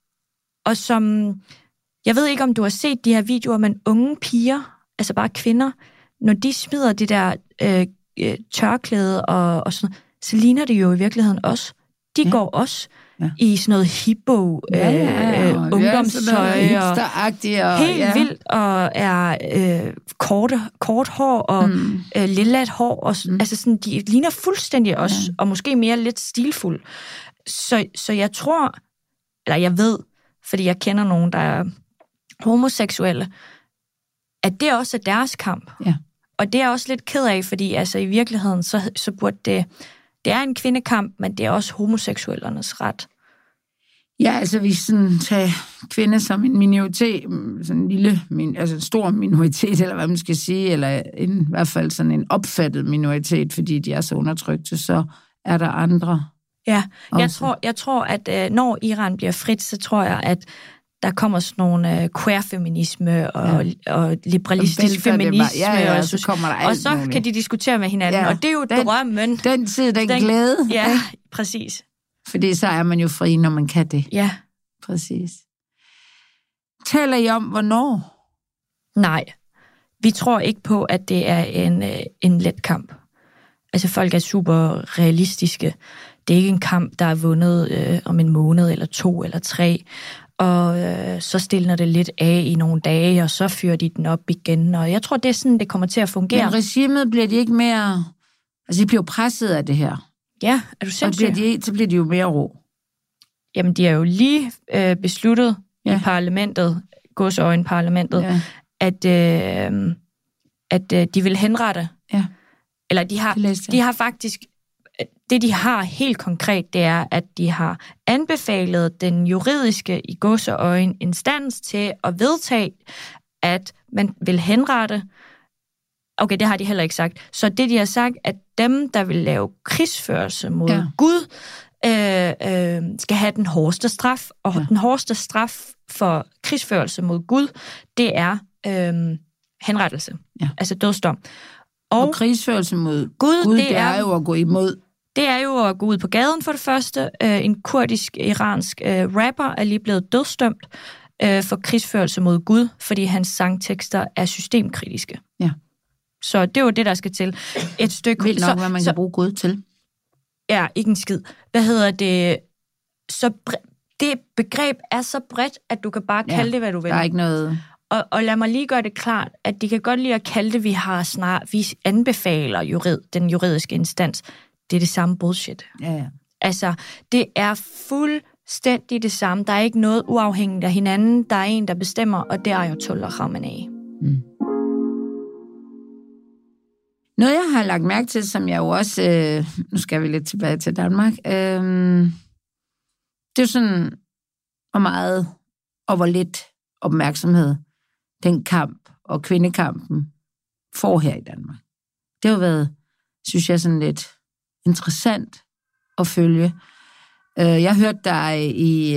og som, jeg ved ikke, om du har set de her videoer, men unge piger, altså bare kvinder, når de smider det der øh, tørklæde og, og sådan, så ligner det jo i virkeligheden også. De ja. Går også ja. I sådan noget hippo, ja, ja, øh, ungdomstøj, ja, og helt ja. Vildt, og er øh, kort, kort hår, og mm. øh, lillet hår, og, mm. altså sådan, de ligner fuldstændig også, ja. Og måske mere lidt stilfuld. Så, så jeg tror, eller jeg ved, fordi jeg kender nogen, der er homoseksuelle, at det også er deres kamp. Ja. Og det er jeg også lidt ked af, fordi altså, i virkeligheden, så, så burde det... Det er en kvindekamp, men det er også homoseksuellernes ret. Ja, altså vi sådan tager kvinder som en minoritet, sådan en lille, altså en stor minoritet, eller hvad man skal sige, eller en, i hvert fald sådan en opfattet minoritet, fordi de er så undertrykte, så er der andre. Ja, jeg tror, jeg tror, at når Iran bliver frit, så tror jeg, at der kommer sådan nogle uh, queer-feminisme og, ja. og liberalistisk og feminisme. Ja, ja, og, så kommer der alt og så muligt. kan de diskutere med hinanden, ja, og det er jo den, drømmen. Den tid, den, den glæde. Ja, ja, præcis. Fordi så er man jo fri, når man kan det. Ja. Præcis. Taler I om, hvornår? Nej, vi tror ikke på, at det er en, en let kamp. Altså, folk er super realistiske. Det er ikke en kamp, der er vundet øh, om en måned, eller to, eller tre. Og øh, så stiller det lidt af i nogle dage, og så fyrer de den op igen. Og jeg tror, det er sådan, det kommer til at fungere. Men regimet bliver de ikke mere... Altså, de bliver presset af det her. Ja, er du sindssyg? Og bliver de, så bliver de jo mere ro. Jamen, de er jo lige øh, besluttet ja. i parlamentet, godsøjne-parlamentet, ja. at, øh, at øh, de vil henrette. Ja. Eller de har, de har faktisk... Det, de har helt konkret, det er, at de har anbefalet den juridiske i godsøjne instans til at vedtage, at man vil henrette. Okay, det har de heller ikke sagt. Så det, de har sagt, at dem, der vil lave krigsførelse mod ja. Gud, øh, øh, skal have den hårdeste straf. Og ja. den hårdeste straf for krigsførelse mod Gud, det er øh, henrettelse. Ja. Altså dødsdom. Og, og krigsførelse mod Gud, Gud det, det er, er jo at gå imod. Det er jo at gå ud på gaden for det første. En kurdisk-iransk rapper er lige blevet dødsdømt for krigsførelse mod Gud, fordi hans sangtekster er systemkritiske. Ja. Så det er jo det, der skal til. Et stykke... Vildt nok, så, hvad man så, kan bruge Gud til. Ja, ikke en skid. Hvad hedder det? Så det begreb er så bredt, at du kan bare kalde ja, det, hvad du vil. Der er ikke noget... Og, og lad mig lige gøre det klart, at de kan godt lide at kalde det, vi har snart, vi anbefaler jurid, den juridiske instans. Det er det samme bullshit. Ja, ja. Altså, det er fuldstændig det samme. Der er ikke noget uafhængigt af hinanden. Der er en, der bestemmer, og det er Ayatollah Khamenei. Mm. Noget, jeg har lagt mærke til, som jeg jo også... Øh, nu skal vi lidt tilbage til Danmark. Øh, det er jo sådan, hvor meget og hvor lidt opmærksomhed den kamp og kvindekampen får her i Danmark. Det har jo været, synes jeg, sådan lidt interessant at følge. Jeg hørte dig i,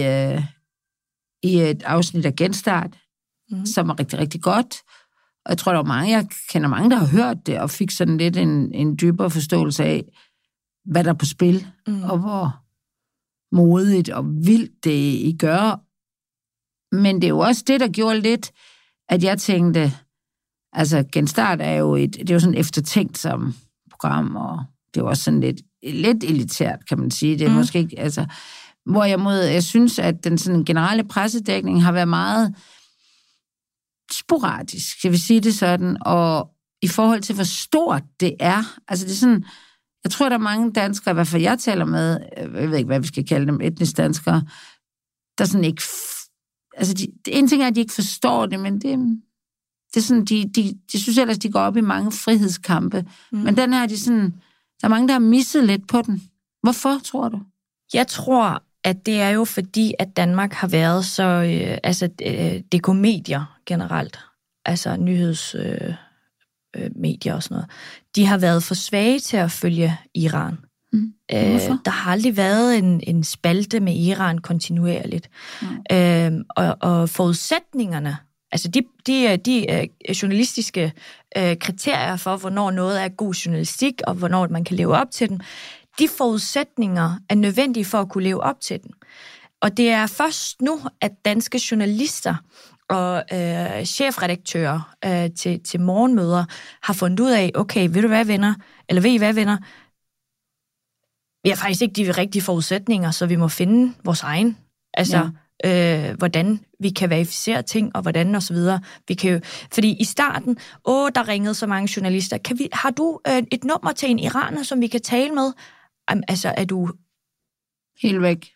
i et afsnit af Genstart, mm. som er rigtig, rigtig godt. Og jeg tror, der er mange, jeg kender mange, der har hørt det, og fik sådan lidt en, en dybere forståelse af, hvad der er på spil, mm. og hvor modigt og vildt det I gør. Men det er jo også det, der gjorde lidt, at jeg tænkte, altså Genstart er jo et, det er jo sådan eftertænkt som program, og det er jo også sådan lidt, lidt elitært, kan man sige. Det er mm. måske ikke, altså, hvor jeg mod, jeg synes, at den sådan generelle pressedækning har været meget sporadisk, jeg vil sige det sådan, og i forhold til, hvor stort det er, altså det er sådan, jeg tror, der er mange danskere, i hvert fald jeg taler med, jeg ved ikke, hvad vi skal kalde dem, etnisk danskere, der sådan ikke, altså de, en ting er, at de ikke forstår det, men det, det er sådan, de, de, de synes ellers, de går op i mange frihedskampe, mm. men den her, de sådan, der er mange, der har misset lidt på den. Hvorfor, tror du? Jeg tror, at det er jo fordi, at Danmark har været så, øh, altså øh, D K-medier generelt, altså nyhedsmedier øh, øh, og sådan noget, de har været for svage til at følge Iran. Mm. Øh, der har aldrig været en, en spalte med Iran kontinuerligt. Mm. Øh, og, og forudsætningerne, altså de, de, de uh, journalistiske uh, kriterier for, hvornår noget er god journalistik, og hvornår man kan leve op til den, de forudsætninger er nødvendige for at kunne leve op til den. Og det er først nu, at danske journalister og øh, chefredaktører øh, til, til morgenmøder har fundet ud af, okay, ved du hvad, venner? Eller ved I hvad, venner? Vi har faktisk ikke de rigtige forudsætninger, så vi må finde vores egen. Altså, ja. øh, hvordan vi kan verificere ting, og hvordan og så videre. Vi kan jo, fordi i starten, åh, der ringede så mange journalister. Kan vi, har du øh, et nummer til en iraner, som vi kan tale med? Um, altså, er du... Helt væk.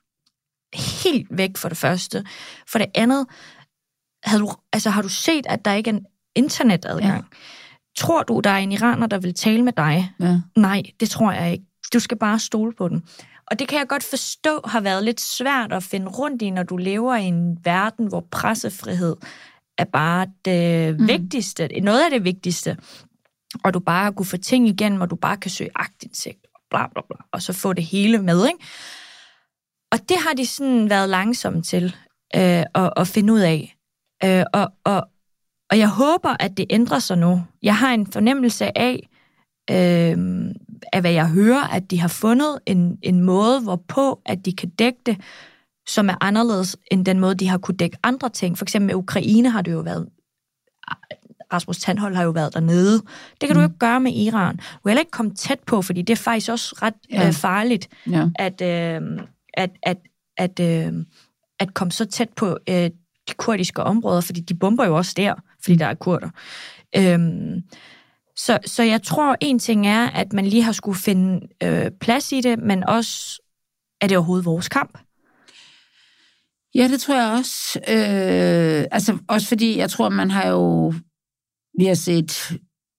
Helt væk for det første. For det andet, havde du, altså, har du set, at der ikke er internetadgang. Ja. Tror du, der er en iraner, der vil tale med dig? Ja. Nej, det tror jeg ikke. Du skal bare stole på den. Og det kan jeg godt forstå har været lidt svært at finde rundt i, når du lever i en verden, hvor pressefrihed er bare det mm. vigtigste, noget af det vigtigste. Og du bare kunne få ting igennem, og du bare kan søge aktindsigt, og bla bla bla, og så få det hele med, ikke? Og det har de sådan været langsomme til øh, at, at finde ud af. Øh, og, og, og jeg håber, at det ændrer sig nu. Jeg har en fornemmelse af, øh, af hvad jeg hører, at de har fundet en, en måde, hvorpå at de kan dække det, som er anderledes end den måde, de har kunne dække andre ting. For eksempel med Ukraine har det jo været... Rasmus Tandholt har jo været dernede. Det kan mm. du ikke gøre med Iran. Du kan heller ikke komme tæt på, fordi det er faktisk også ret ja. øh, farligt, ja. at, øh, at, at, at, øh, at komme så tæt på øh, de kurdiske områder, fordi de bomber jo også der, fordi der er kurder. Øhm, så, så jeg tror, en ting er, at man lige har skulle finde øh, plads i det, men også, er det overhovedet vores kamp? Ja, det tror jeg også. Øh, altså også fordi, jeg tror, man har jo vi har set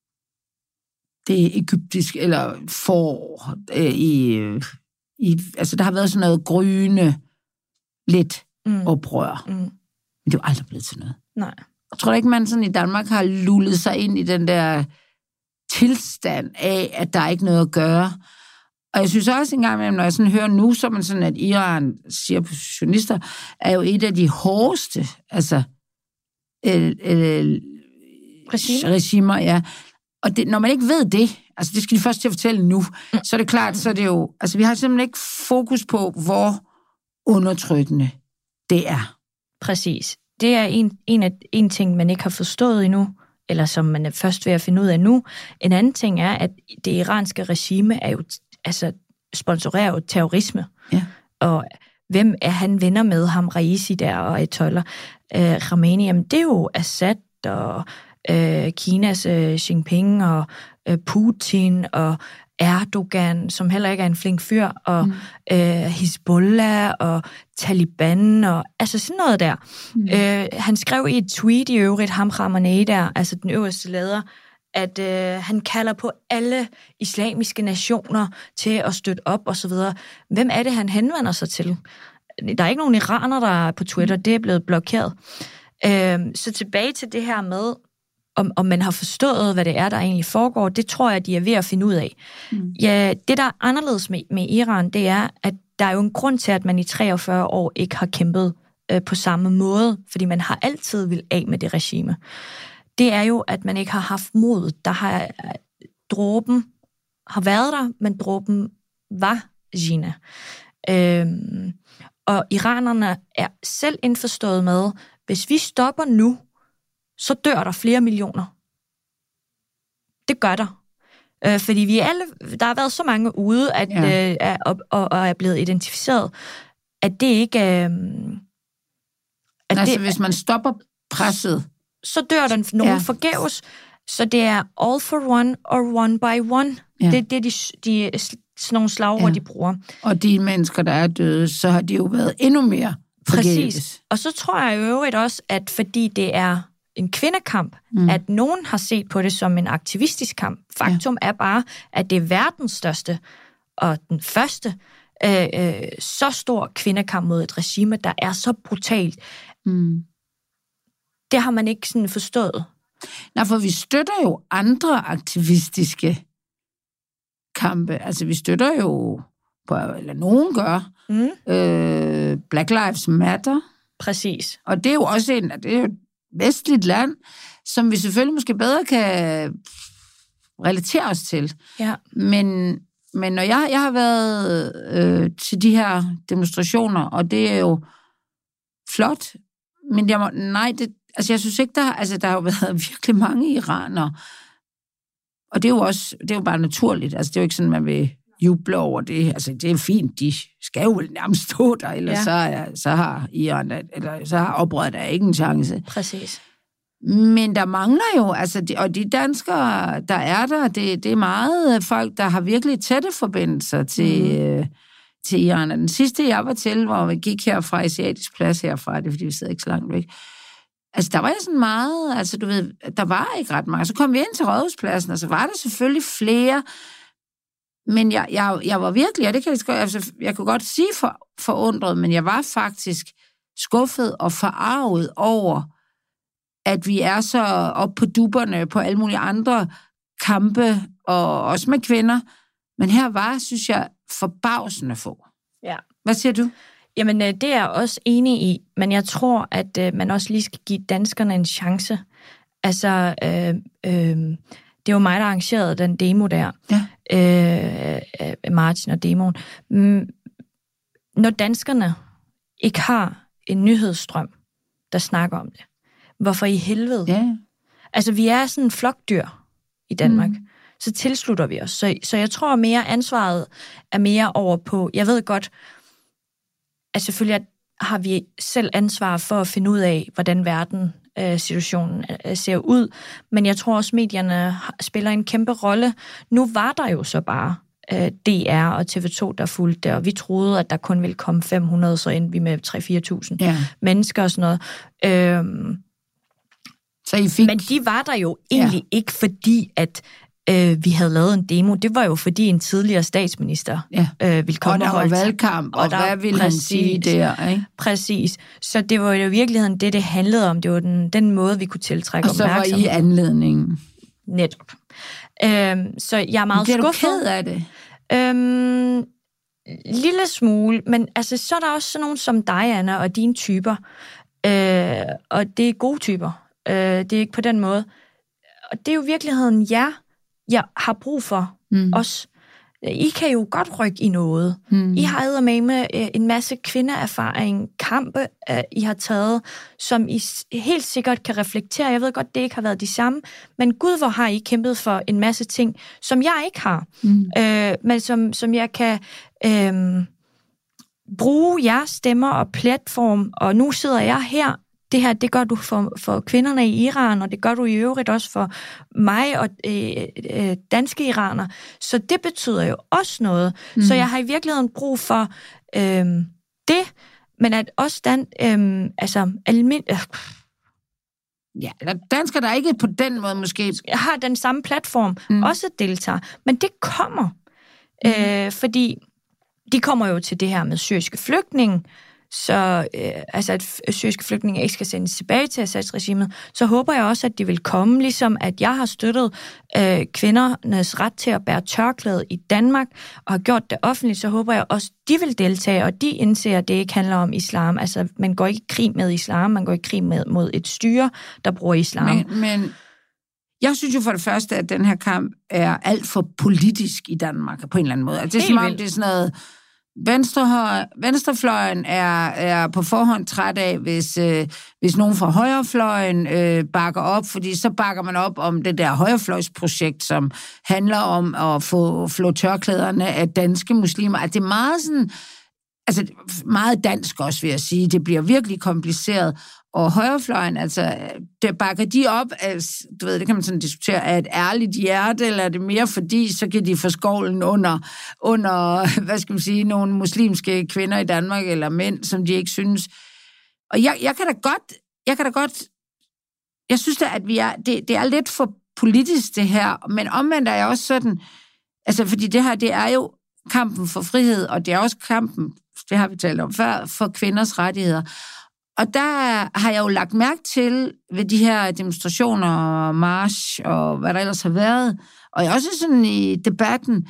det egyptiske, eller for øh, i, i, altså der har været sådan noget gryende lidt mm. oprør. Mm. Men det er jo aldrig blevet til noget. Nej. Jeg tror ikke, man sådan i Danmark har lullet sig ind i den der tilstand af, at der er ikke noget at gøre. Og jeg synes også engang, når jeg sådan hører nu, så man sådan, at Iran, siger journalister, er jo et af de hårdeste, altså øh, øh, regimer. regimer, ja. Og det, når man ikke ved det, altså det skal de først til at fortælle nu, mm. så er det klart, så er det jo, altså vi har simpelthen ikke fokus på, hvor undertrykkende det er. Præcis. Det er en, en, af, en ting, man ikke har forstået endnu, eller som man er først ved at finde ud af nu. En anden ting er, at det iranske regime er jo, altså sponsorerer jo terrorisme. Ja. Og hvem er han venner med, ham Raisi der og Ayatollah øh, Khamenei? Jamen det er jo Assad og øh, Kinas øh, Jinping og øh, Putin og Erdogan, som heller ikke er en flink fyr, og mm. øh, Hezbollah og Taliban, og altså sådan noget der. Mm. Øh, han skrev i et tweet i øvrigt, ham Khamenei der, altså den øverste leder, at øh, han kalder på alle islamiske nationer til at støtte op og så videre. Hvem er det, han henvender sig til? Der er ikke nogen iraner, der er på Twitter, det er blevet blokeret. Øh, så tilbage til det her med, Om, om man har forstået, hvad det er, der egentlig foregår, det tror jeg, de er ved at finde ud af. Mm. Ja, det, der er anderledes med, med Iran, det er, at der er jo en grund til, at man i treogfyrre år ikke har kæmpet øh, på samme måde, fordi man har altid vil af med det regime. Det er jo, at man ikke har haft mod. Der har dråben har været der, men dråben var Jinnah. Øhm, og iranerne er selv indforstået med, hvis vi stopper nu, så dør der flere millioner. Det gør der. Øh, fordi vi alle, der har været så mange ude, at, ja. øh, er, og, og, og er blevet identificeret, at det ikke... Øh, at altså, det, hvis man stopper presset... Så dør der nogen ja. forgæves. Så det er all for one or one by one. Ja. Det, det er de, de, sådan nogle slagord, ja. de bruger. Og de mennesker, der er døde, så har de jo været endnu mere forgæves. Præcis. Og så tror jeg i øvrigt også, at fordi det er en kvindekamp, mm. at nogen har set på det som en aktivistisk kamp. Faktum ja. er bare, at det er verdens største og den første øh, øh, så stor kvindekamp mod et regime, der er så brutalt. Mm. Det har man ikke sådan forstået. Nej, for vi støtter jo andre aktivistiske kampe. Altså, vi støtter jo, eller nogen gør, mm. øh, Black Lives Matter. Præcis. Og det er jo også en, det er jo et vestligt land, som vi selvfølgelig måske bedre kan relatere os til. Ja. Men, men når jeg, jeg har været øh, til de her demonstrationer, og det er jo flot, men jeg må, nej, det, altså jeg synes ikke, der, altså der har jo været virkelig mange iranere, og det er jo også, det er jo bare naturligt, altså det er jo ikke sådan, man vil juble over det, altså det er fint, de skal jo nærmest stå der, eller ja. så, er, så har Iran, eller så har oprøret der ikke en chance. Præcis. Men der mangler jo, altså, de, og de danskere, der er der, det, det er meget folk, der har virkelig tætte forbindelser til, mm. øh, til Iran. Og den sidste, jeg var til, hvor vi gik herfra, Asiatisk Plads herfra, det er fordi, vi sidder ikke så langt væk, Altså, der var jeg sådan meget, altså du ved, der var ikke ret mange. Så kom vi ind til Rådhuspladsen, og så var der selvfølgelig flere, men jeg, jeg, jeg var virkelig, og det kan jeg, altså, jeg kunne godt sige for, forundret, men jeg var faktisk skuffet og forarvet over, at vi er så oppe på dupperne på alle mulige andre kampe, og også med kvinder, men her var, synes jeg, forbavsende få. Ja. Hvad siger du? Jamen, det er jeg også enig i, men jeg tror, at øh, man også lige skal give danskerne en chance. Altså, øh, øh, det er jo mig, der arrangerede den demo der. Ja. Øh, Martin og demoen. Mm, når danskerne ikke har en nyhedsstrøm, der snakker om det, hvorfor i helvede? Ja. Altså, vi er sådan en flokdyr i Danmark. Mm. Så tilslutter vi os. Så, så jeg tror mere, ansvaret er mere over på, jeg ved godt, at selvfølgelig har vi selv ansvar for at finde ud af, hvordan verden, øh, situationen øh, ser ud, men jeg tror også, medierne spiller en kæmpe rolle. Nu var der jo så bare øh, D R og T V to, der fulgte det, og vi troede, at der kun ville komme fem hundrede, så endte vi med tre til fire tusind ja. mennesker og sådan noget. Øhm, så I fik... Men de var der jo egentlig ja. ikke, fordi at øh, vi havde lavet en demo. Det var jo fordi en tidligere statsminister ja. øh, ville komme og og holde valgkamp, og, og hvad ville præcis, han sige der? Ikke? Præcis. Så det var jo i virkeligheden det, det handlede om. Det var den, den måde, vi kunne tiltrække opmærksomhed. Og så var I anledningen. Netop. Øhm, så jeg er meget skuffet. skuffet. Bliver du ked af det? Øhm, lille smule, men altså, så er der også sådan nogen som dig, Anna, og dine typer. Øh, og det er gode typer. Øh, det er ikke på den måde. Og det er jo i virkeligheden jer, jeg har brug for mm. os. I kan jo godt rykke i noget. Mm. I har eddermame med en masse kvindeerfaring, kampe, I har taget, som I helt sikkert kan reflektere. Jeg ved godt, det ikke har været de samme, men Gud, hvor har I kæmpet for en masse ting, som jeg ikke har. Mm. Øh, men som, som jeg kan øh, bruge jeres stemmer og platform, og nu sidder jeg her. Det her, det gør du for, for kvinderne i Iran, og det gør du i øvrigt også for mig og øh, øh, danske iraner. Så det betyder jo også noget. Mm. Så jeg har i virkeligheden brug for øh, det, men at også den, øh, altså almindelig... Øh, ja, eller danskere, der ikke på den måde måske... har den samme platform, mm. også deltager. Men det kommer. Mm. Øh, fordi de kommer jo til det her med syriske flygtninge, så øh, altså at syriske flygtninge ikke skal sendes tilbage til Assad-regimet, så håber jeg også, at de vil komme, ligesom at jeg har støttet øh, kvindernes ret til at bære tørklæde i Danmark, og har gjort det offentligt, så håber jeg også, de vil deltage, og de indser, at det ikke handler om islam. Altså, man går ikke i krig med islam, man går i krig med, mod et styre, der bruger islam. Men, men jeg synes jo for det første, at den her kamp er alt for politisk i Danmark, på en eller anden måde. Altså, det er som om, det er sådan noget... Venstre, venstrefløjen er, er på forhånd træt af, hvis, øh, hvis nogen fra højrefløjen øh, bakker op, fordi så bakker man op om det der højrefløjsprojekt, som handler om at få flå tørklæderne af danske muslimer. Altså, det er meget sådan, altså meget dansk også, vil jeg sige. Det bliver virkelig kompliceret. Og højrefløjen, altså, der bakker de op, altså, du ved, det kan man sådan diskutere, er et ærligt hjerte, eller er det mere fordi, så kan de få skovlen under, under, hvad skal man sige, nogle muslimske kvinder i Danmark, eller mænd, som de ikke synes. Og jeg, jeg kan da godt, jeg kan da godt, jeg synes da, at vi er, det, det er lidt for politisk, det her, men omvendt er jeg også sådan, altså, fordi det her, det er jo kampen for frihed, og det er også kampen, det har vi talt om før, for kvinders rettigheder. Og der har jeg jo lagt mærke til ved de her demonstrationer og march og hvad der ellers har været, og jeg også sådan i debatten,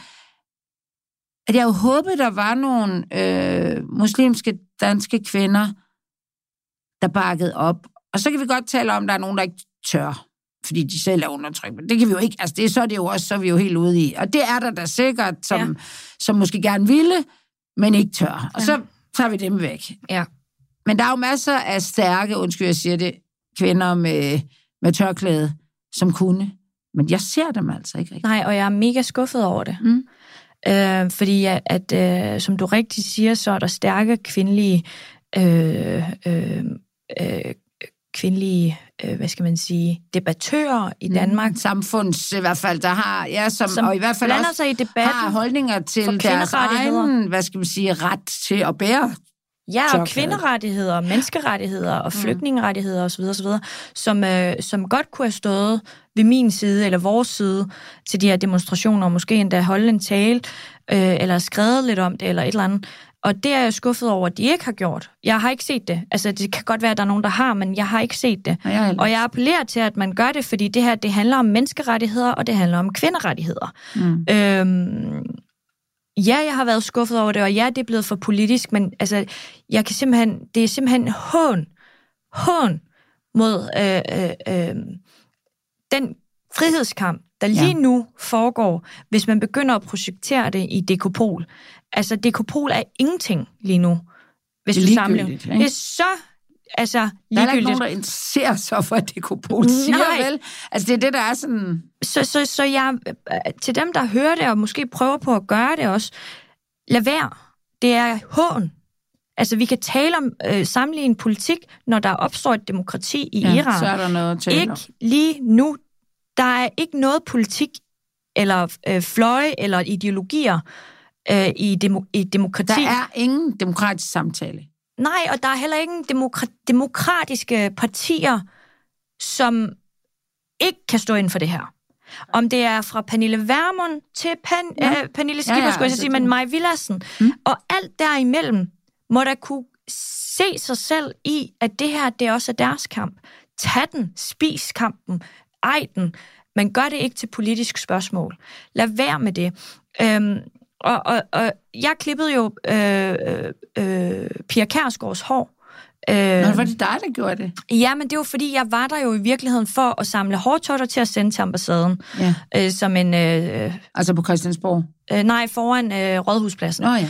at jeg jo håbede, der var nogle øh, muslimske danske kvinder, der bakkede op. Og så kan vi godt tale om, at der er nogen, der ikke tør, fordi de selv er undertrykt. Men det kan vi jo ikke. Altså det, så er det jo også, så er vi jo helt ude i. Og det er der da sikkert, som, ja. som måske gerne ville, men ikke tør. Og ja. så tager vi dem væk. Ja. Men der er jo masser af stærke, undskyld, jeg siger det, kvinder med, med tørklæde, som kunne. Men jeg ser dem altså ikke rigtig. Nej, og jeg er mega skuffet over det. Mm. Øh, fordi at, at øh, som du rigtig siger, så er der stærke kvindelige, øh, øh, øh, kvindelige, øh, hvad skal man sige, debattører i Danmark. Mm. Samfunds i hvert fald, der har, ja, som, som og i hvert fald også sig i debatten har holdninger til deres egen, hvad skal man sige, ret til at bære Ja, og kvinderettigheder, menneskerettigheder og flygtningerettigheder osv., osv., som, øh, som godt kunne have stået ved min side eller vores side til de her demonstrationer, og måske endda holde en tale, øh, eller skrevet lidt om det, eller et eller andet. Og det er jeg skuffet over, at de ikke har gjort. Jeg har ikke set det. Altså, det kan godt være, at der er nogen, der har, men jeg har ikke set det. Og jeg, og jeg appellerer til, at man gør det, fordi det her, det handler om menneskerettigheder, og det handler om kvinderettigheder. Mm. Øhm, ja, jeg har været skuffet over det, og ja, det er blevet for politisk, men altså, jeg kan simpelthen, det er simpelthen hån, hån mod øh, øh, øh, den frihedskamp, der lige ja. nu foregår, hvis man begynder at projektere det i Dekopol. Altså, Dekopol er ingenting lige nu, hvis det er du sammenligner. Det er så altså, ligegyldigt. Der er ikke nogen, der interesserer sig for, at Dekopol siger, nej. Vel? Altså, det er det, der er sådan... Så, så, så jeg, til dem, der hører det, og måske prøver på at gøre det også, lad være. Det er hån. Altså, vi kan tale om øh, sammenligne politik, når der opstår et demokrati i ja, Iran. Så er der noget at tale ikke om. Lige nu. Der er ikke noget politik, eller øh, fløje, eller ideologier øh, i, demo, i demokrati. Der er ingen demokratisk samtale. Nej, og der er heller ingen demokra- demokratiske partier, som ikke kan stå inden for det her. Om det er fra Pernille Vermund til Pan- ja. øh, Pernille Skipper, ja, ja, skulle jeg altså, sige, men Mai Villadsen. Mm. Og alt derimellem må der kunne se sig selv i, at det her, det også er deres kamp. Tag den, spis kampen, ej den. Man gør det ikke til politisk spørgsmål. Lad være med det. Øhm, og, og, og jeg klippede jo øh, øh, Pia Kjærsgaards hår. Øh, Nå, var det dig, der gjorde det? Ja, men det var fordi, jeg var der jo i virkeligheden for at samle hårtotter til at sende til ambassaden. Ja. Øh, som en... Øh, altså på Christiansborg? Øh, nej, foran øh, Rådhuspladsen. Nå ja.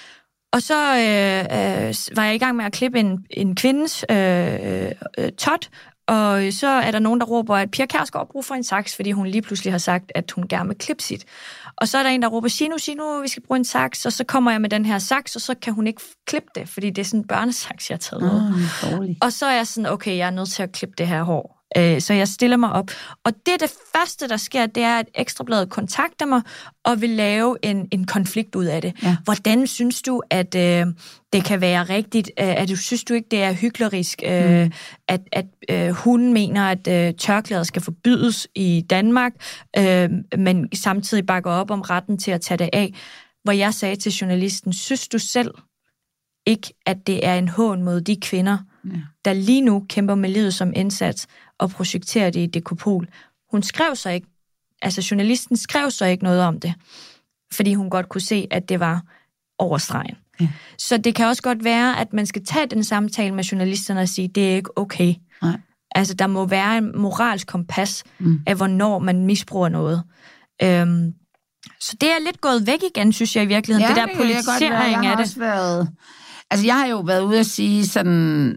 Og så øh, øh, var jeg i gang med at klippe en, en kvindes øh, øh, tot, og så er der nogen, der råber, at Pia Kjærsgaard har brug for en saks, fordi hun lige pludselig har sagt, at hun gerne vil klippe sit. Og så er der en, der råber, sig nu, sig nu, vi skal bruge en saks, og så kommer jeg med den her saks, og så kan hun ikke klippe det, fordi det er sådan en børnesaks, jeg har taget med. Oh, og så er jeg sådan, okay, jeg er nødt til at klippe det her hår. Så jeg stiller mig op. Og det det første, der sker, det er, at Ekstrabladet kontakter mig og vil lave en, en konflikt ud af det. Ja. Hvordan synes du, at øh, det kan være rigtigt? At du synes du ikke, det er hyklerisk, øh, mm. at, at øh, hun mener, at øh, tørklæder skal forbydes i Danmark, øh, men samtidig bakker op om retten til at tage det af? Hvor jeg sagde til journalisten, synes du selv ikke, at det er en hån mod de kvinder, ja. der lige nu kæmper med livet som indsats og projekterer det i Dekopol? Hun skrev så ikke, altså journalisten skrev så ikke noget om det, fordi hun godt kunne se, at det var over stregen. Ja. Så det kan også godt være, at man skal tage den samtale med journalisterne og sige, det er ikke okay. Nej. Altså, der må være en moralsk kompas mm. af, hvornår man misbruger noget. Øhm, så det er lidt gået væk igen, synes jeg i virkeligheden. Ja, det der politisering af det. Været... Altså, jeg har jo været ude at sige sådan,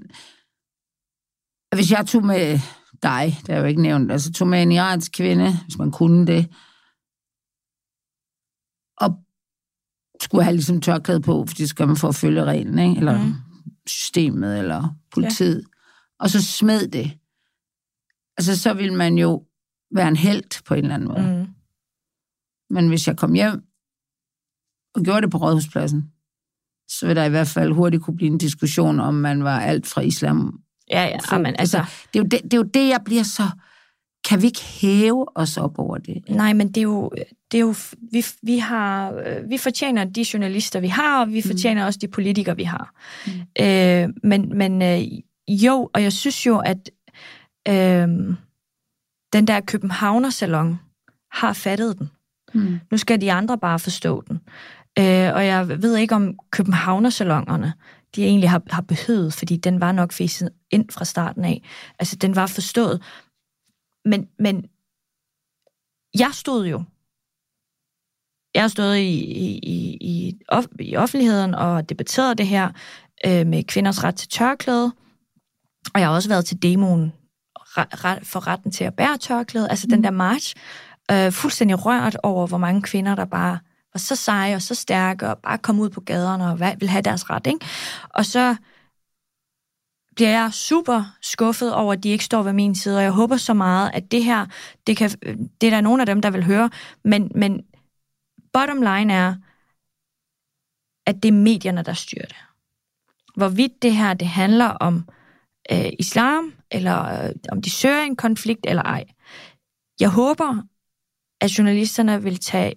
at hvis jeg tog med dig, det er jo ikke nævnt, altså tog med en iransk kvinde, hvis man kunne det, og skulle have ligesom tørklæde på, fordi det skal man for at følge reglen, ikke? Eller mm. systemet, eller politiet, ja. og så smed det. Altså, så ville man jo være en helt på en eller anden måde. Mm. Men hvis jeg kom hjem og gjorde det på Rådhuspladsen, så vil der i hvert fald hurtigt kunne blive en diskussion, om man var alt fra islam. Ja, ja, amen, altså... Det er, jo det, det er jo det, jeg bliver så... Kan vi ikke hæve os op over det? Nej, men det er jo... Det er jo vi, vi, har, vi fortjener de journalister, vi har, og vi fortjener mm. også de politikere, vi har. Mm. Øh, men men øh, jo, og jeg synes jo, at øh, den der Københavner-salon har fattet den. Mm. Nu skal de andre bare forstå den. Øh, og jeg ved ikke, om Københavner-salongerne, de egentlig har, har behøvet, fordi den var nok fiset ind fra starten af. Altså, den var forstået. Men, men jeg stod jo. Jeg har stået i, i, i, off, i offentligheden og debatteret det her øh, med kvinders ret til tørklæde. Og jeg har også været til demoen ret, for retten til at bære tørklæde. Altså, mm. den der march. Øh, fuldstændig rørt over, hvor mange kvinder, der bare var så seje og så stærke, og bare kom ud på gaderne og vil have deres ret, ikke? Og så bliver jeg super skuffet over, at de ikke står ved min side, og jeg håber så meget, at det her, det, kan, det er der nogen af dem, der vil høre, men, men bottom line er, at det er medierne, der styrer det. hvorvidt det her det handler om øh, islam, eller øh, om de søger en konflikt, eller ej. Jeg håber, at journalisterne vil tage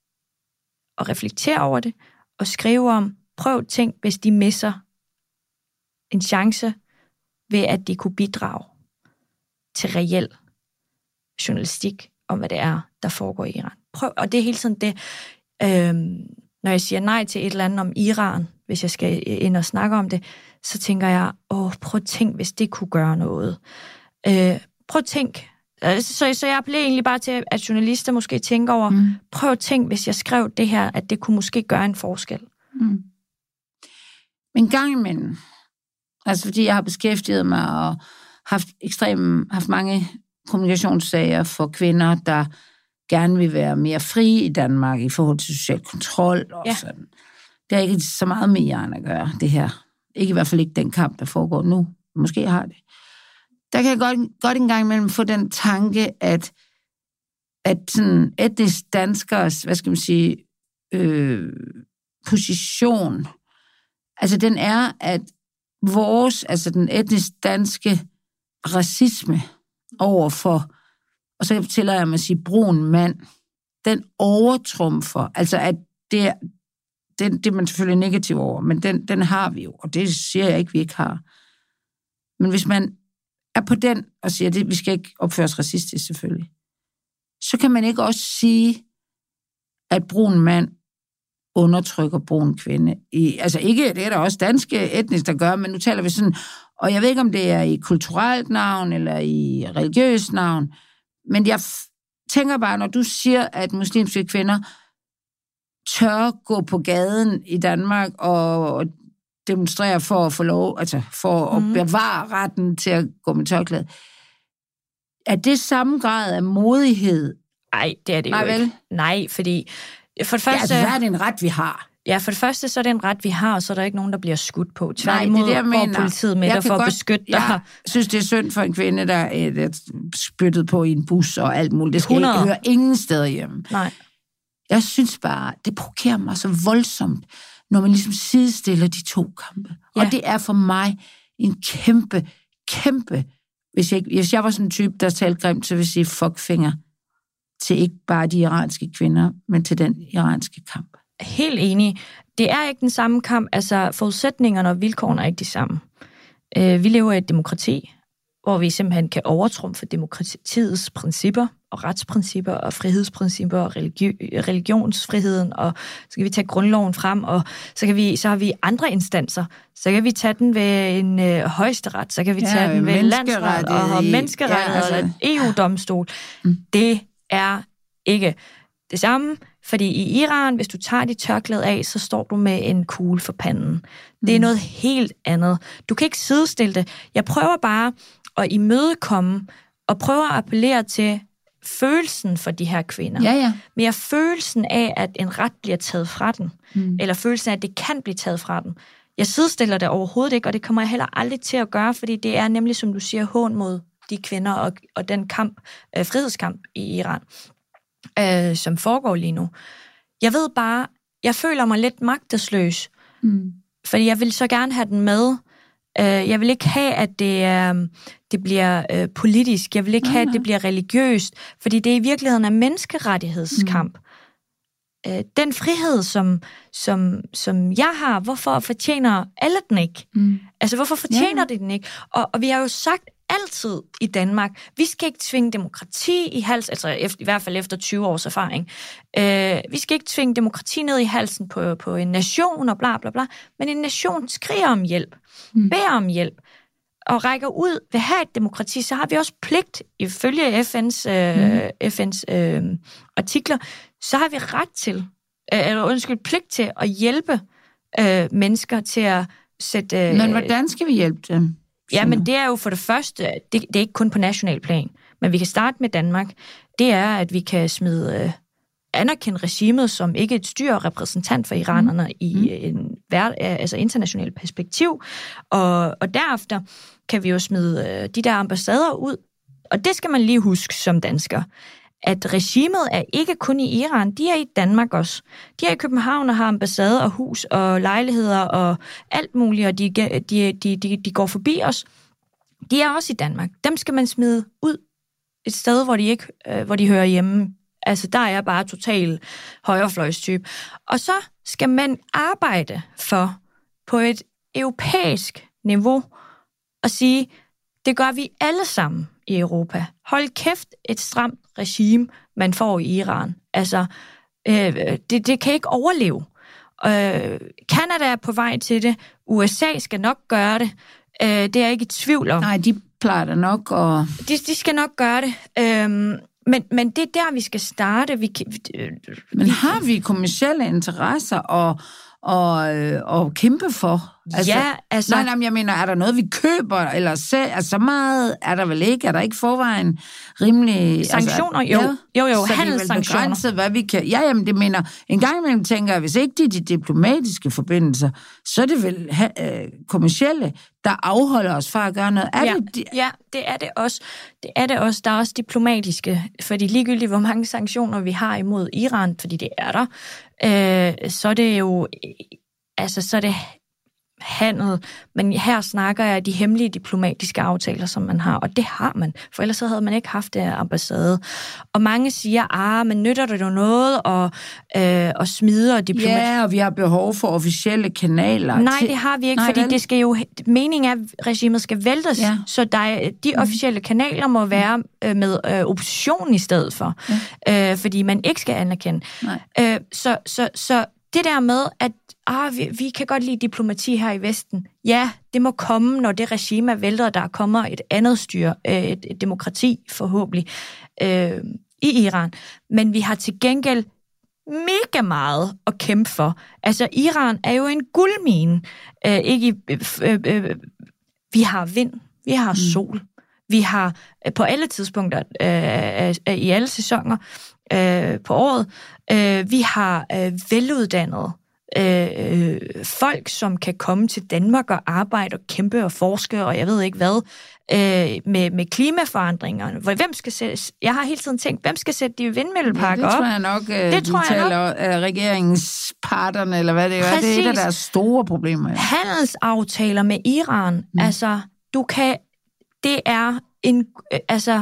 og reflektere over det, og skrive om, prøv tænk, hvis de misser en chance ved, at de kunne bidrage til reel journalistik om, hvad det er, der foregår i Iran. Prøv, og det er hele tiden det, øhm, når jeg siger nej til et eller andet om Iran, hvis jeg skal ind og snakke om det, så tænker jeg, åh, prøv at tænk, hvis det kunne gøre noget. Øh, prøv at tænk. Så, så jeg appellerer egentlig bare til, at journalister måske tænker over, mm. prøv at tænk, hvis jeg skrev det her, at det kunne måske gøre en forskel. Mm. Men gang imellem, altså fordi jeg har beskæftiget mig og haft ekstremt, haft mange kommunikationssager for kvinder, der gerne vil være mere fri i Danmark i forhold til social kontrol og ja. sådan. Det har ikke så meget med Iran at gøre, det her. Ikke i hvert fald ikke den kamp, der foregår nu. Måske har det. Der kan jeg godt, godt en gang imellem få den tanke, at, at sådan etnisk danskers, hvad skal man sige, øh, position, altså den er, at vores, altså den etnisk danske racisme overfor, og så tillader jeg mig at sige, brun mand, den overtrumfer, altså at det, det, det er man selvfølgelig negativ over, men den, den har vi jo, og det siger jeg ikke, vi ikke har. Men hvis man er på den og siger, at vi skal ikke opføre os racistisk selvfølgelig, så kan man ikke også sige, at brun mand undertrykker brun kvinde. I, altså ikke, det er der også danske etnisk, der gør, men nu taler vi sådan, og jeg ved ikke, om det er i kulturelt navn eller i religiøst navn, men jeg f- tænker bare, når du siger, at muslimske kvinder tør gå på gaden i Danmark og demonstrere for at få lov, altså for mm. at bevare retten til at gå med tørklæde, er det samme grad af modighed? Nej, det er det Nej, jo vel? ikke. Nej, fordi for det første... Ja, altså, hvad er det en ret, vi har? Ja, for det første, så er det en ret, vi har, og så er der ikke nogen, der bliver skudt på. Tværtimod, Nej, det er det, jeg mener. Politiet med dig for at beskytte dig. Jeg synes, det er synd for en kvinde, der er spyttet på i en bus og alt muligt. Det skal hundrede ikke høre ingen steder hjemme. Nej. Jeg synes bare, det provokerer mig så voldsomt, når man ligesom sidestiller de to kampe. Ja. Og det er for mig en kæmpe, kæmpe... Hvis jeg, hvis jeg var sådan en type, der talte grimt, så vil jeg sige fuckfinger til ikke bare de iranske kvinder, men til den iranske kamp. Helt enig. Det er ikke den samme kamp. Altså, forudsætningerne og vilkårene er ikke de samme. Vi lever i et demokrati, hvor vi simpelthen kan overtrumfe demokratiets principper og retsprincipper og frihedsprincipper og religi- religionsfriheden, og så kan vi tage grundloven frem, og så, kan vi, så har vi andre instanser. Så kan vi tage den ved en øh, højesteret, så kan vi tage ja, den ved landsret og menneskerettigheder ja, altså. eller E U-domstol. Mm. Det er ikke det samme, fordi i Iran, hvis du tager dit tørklæde af, så står du med en kugle for panden. Det er noget helt andet. Du kan ikke sidestille det. Jeg prøver bare at imødekomme og prøver at appellere til følelsen for de her kvinder. Ja, ja. Mere følelsen af, at en ret bliver taget fra den, mm. eller følelsen af, at det kan blive taget fra den. Jeg sidestiller det overhovedet ikke, og det kommer jeg heller aldrig til at gøre, fordi det er nemlig, som du siger, hån mod de kvinder og, og den kamp, øh, frihedskamp i Iran, øh, som foregår lige nu. Jeg ved bare, jeg føler mig lidt magtesløs, mm. fordi jeg vil så gerne have den med. Jeg vil ikke have, at det, øh, det bliver øh, politisk. Jeg vil ikke have, at det bliver religiøst, fordi det i virkeligheden er menneskerettighedskamp. Mm. Øh, den frihed, som, som, som jeg har, hvorfor fortjener alle den ikke? Mm. Altså, hvorfor fortjener ja. de den ikke? Og, og vi har jo sagt altid i Danmark, vi skal ikke tvinge demokrati i hals, altså efter, i hvert fald efter tyve års erfaring. Øh, vi skal ikke tvinge demokrati ned i halsen på, på en nation og bla bla bla, men en nation skriger om hjælp, mm. beder om hjælp, og rækker ud, vil have et demokrati, så har vi også pligt, ifølge F N's, øh, mm. F N's øh, artikler, så har vi ret til, øh, eller undskyld, pligt til at hjælpe øh, mennesker til at sætte... Øh, men hvordan skal vi hjælpe dem? Ja, men det er jo for det første, det, det er ikke kun på national plan, men vi kan starte med Danmark. Det er, at vi kan smide, øh, anerkende regimet som ikke et styre repræsentant for iranerne mm. i en verd, altså international perspektiv, og, og derefter kan vi jo smide øh, de der ambassader ud, og det skal man lige huske som dansker, at regimet er ikke kun i Iran, de er i Danmark også. De er i København og har ambassade og hus og lejligheder og alt muligt, og de, de, de, de, de går forbi os. De er også i Danmark. Dem skal man smide ud et sted, hvor de ikke øh, hvor de hører hjemme. Altså, der er bare total højrefløjstype. Og så skal man arbejde for på et europæisk niveau og sige, det gør vi alle sammen i Europa. Hold kæft, et stramt regime, man får i Iran. Altså, øh, det, det kan ikke overleve. Øh, Canada er på vej til det. U S A skal nok gøre det. Øh, det er jeg ikke i tvivl om. Nej, de plejer det nok. Og... De, de skal nok gøre det. Øh, men, men det er der, vi skal starte. Vi, øh, men har vi kommercielle interesser og, og, øh, og kæmpe for? Altså, ja, altså... Nej, nej, jeg mener, er der noget, vi køber, eller selv, altså så meget er der vel ikke? Er der ikke forvejen rimelig... Sanktioner? Altså, jo, ja, jo, jo, så handelssanktioner. Begrænset, hvad vi kan... Ja, jamen, det mener... En gang imellem tænker jeg, hvis ikke de, de diplomatiske forbindelser, så er det vel ha, øh, kommercielle, der afholder os fra at gøre noget. Er ja, det, de... ja, det er det også. Det er det også. Der er også diplomatiske, fordi ligegyldigt, hvor mange sanktioner vi har imod Iran, fordi det er der, øh, så er det jo... Altså, så er det... handel, men her snakker jeg af de hemmelige diplomatiske aftaler, som man har, og det har man, for ellers så havde man ikke haft det ambassade. Og mange siger, ah, men nytter det jo noget og, øh, og smider diplomati? Ja, og vi har behov for officielle kanaler. Nej, til... det har vi ikke, Nej, fordi vel? det skal jo, meningen er, at regimet skal væltes, ja. så der, de officielle kanaler må være øh, med øh, opposition i stedet for, ja. øh, fordi man ikke skal anerkende. Øh, så, så, så det der med, at ah, vi, vi kan godt lide diplomati her i Vesten. Ja, det må komme, når det regime er væltet, og der kommer et andet styre, et, et demokrati forhåbentlig, øh, i Iran. Men vi har til gengæld mega meget at kæmpe for. Altså, Iran er jo en guldmine. Øh, ikke, øh, øh, vi har vind, vi har sol, vi har øh, på alle tidspunkter, øh, øh, i alle sæsoner øh, på året, øh, vi har øh, veluddannede Øh, folk, som kan komme til Danmark og arbejde og kæmpe og forske, og jeg ved ikke hvad, øh, med, med klimaforandringerne. Hvem skal sætte, jeg har hele tiden tænkt, hvem skal sætte de vindmølleparker op? Ja, det tror jeg nok, øh, det de tror taler af regeringsparterne, eller hvad det er. Det er et af deres store problemer. Ja. Handelsaftaler med Iran, mm. altså, du kan, det er en, altså,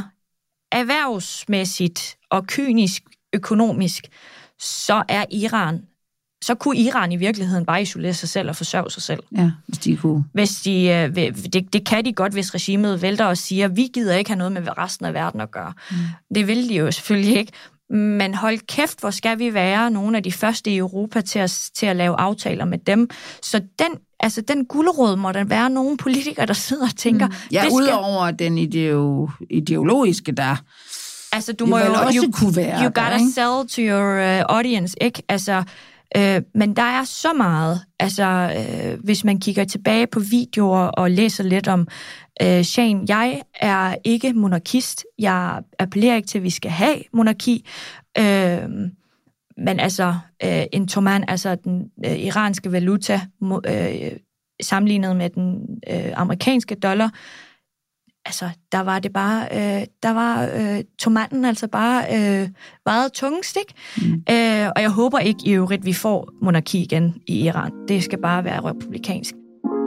erhvervsmæssigt og kynisk økonomisk, så er Iran så kunne Iran i virkeligheden bare isolere sig selv og forsørge sig selv. Ja, hvis de kunne. Hvis de, det, det kan de godt, hvis regimet vælter og siger, vi gider ikke have noget med resten af verden at gøre. Mm. Det vil de jo selvfølgelig ikke. Men hold kæft, hvor skal vi være nogle af de første i Europa til at, til at lave aftaler med dem. Så den, altså den gulerod må der være nogle politikere, der sidder og tænker... Mm. Ja, skal... udover den ideo, ideologiske, der... Altså, du må jo... også you, kunne være you gotta der, ikke? sell to your uh, audience, ikke? Altså... Øh, men der er så meget, altså øh, hvis man kigger tilbage på videoer og læser lidt om øh, Shane, jeg er ikke monarkist, jeg appellerer ikke til, at vi skal have monarki, øh, men altså øh, en toman, altså den øh, iranske valuta, øh, sammenlignet med den øh, amerikanske dollar, altså, der var det bare, øh, der var øh, tomaten altså bare øh, meget tungest, ikke? Mm. Øh, og jeg håber ikke i øvrigt, vi får monarki igen i Iran. Det skal bare være republikansk.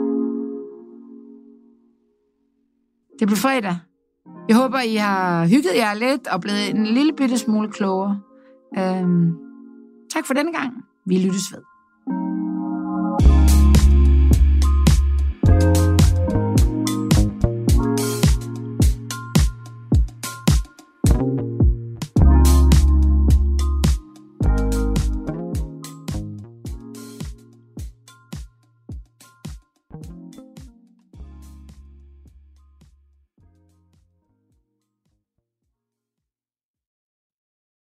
Det blev fredag. Jeg håber, I har hygget jer lidt og blevet en lille bitte smule klogere. Øhm, tak for denne gang. Vi lyttes ved.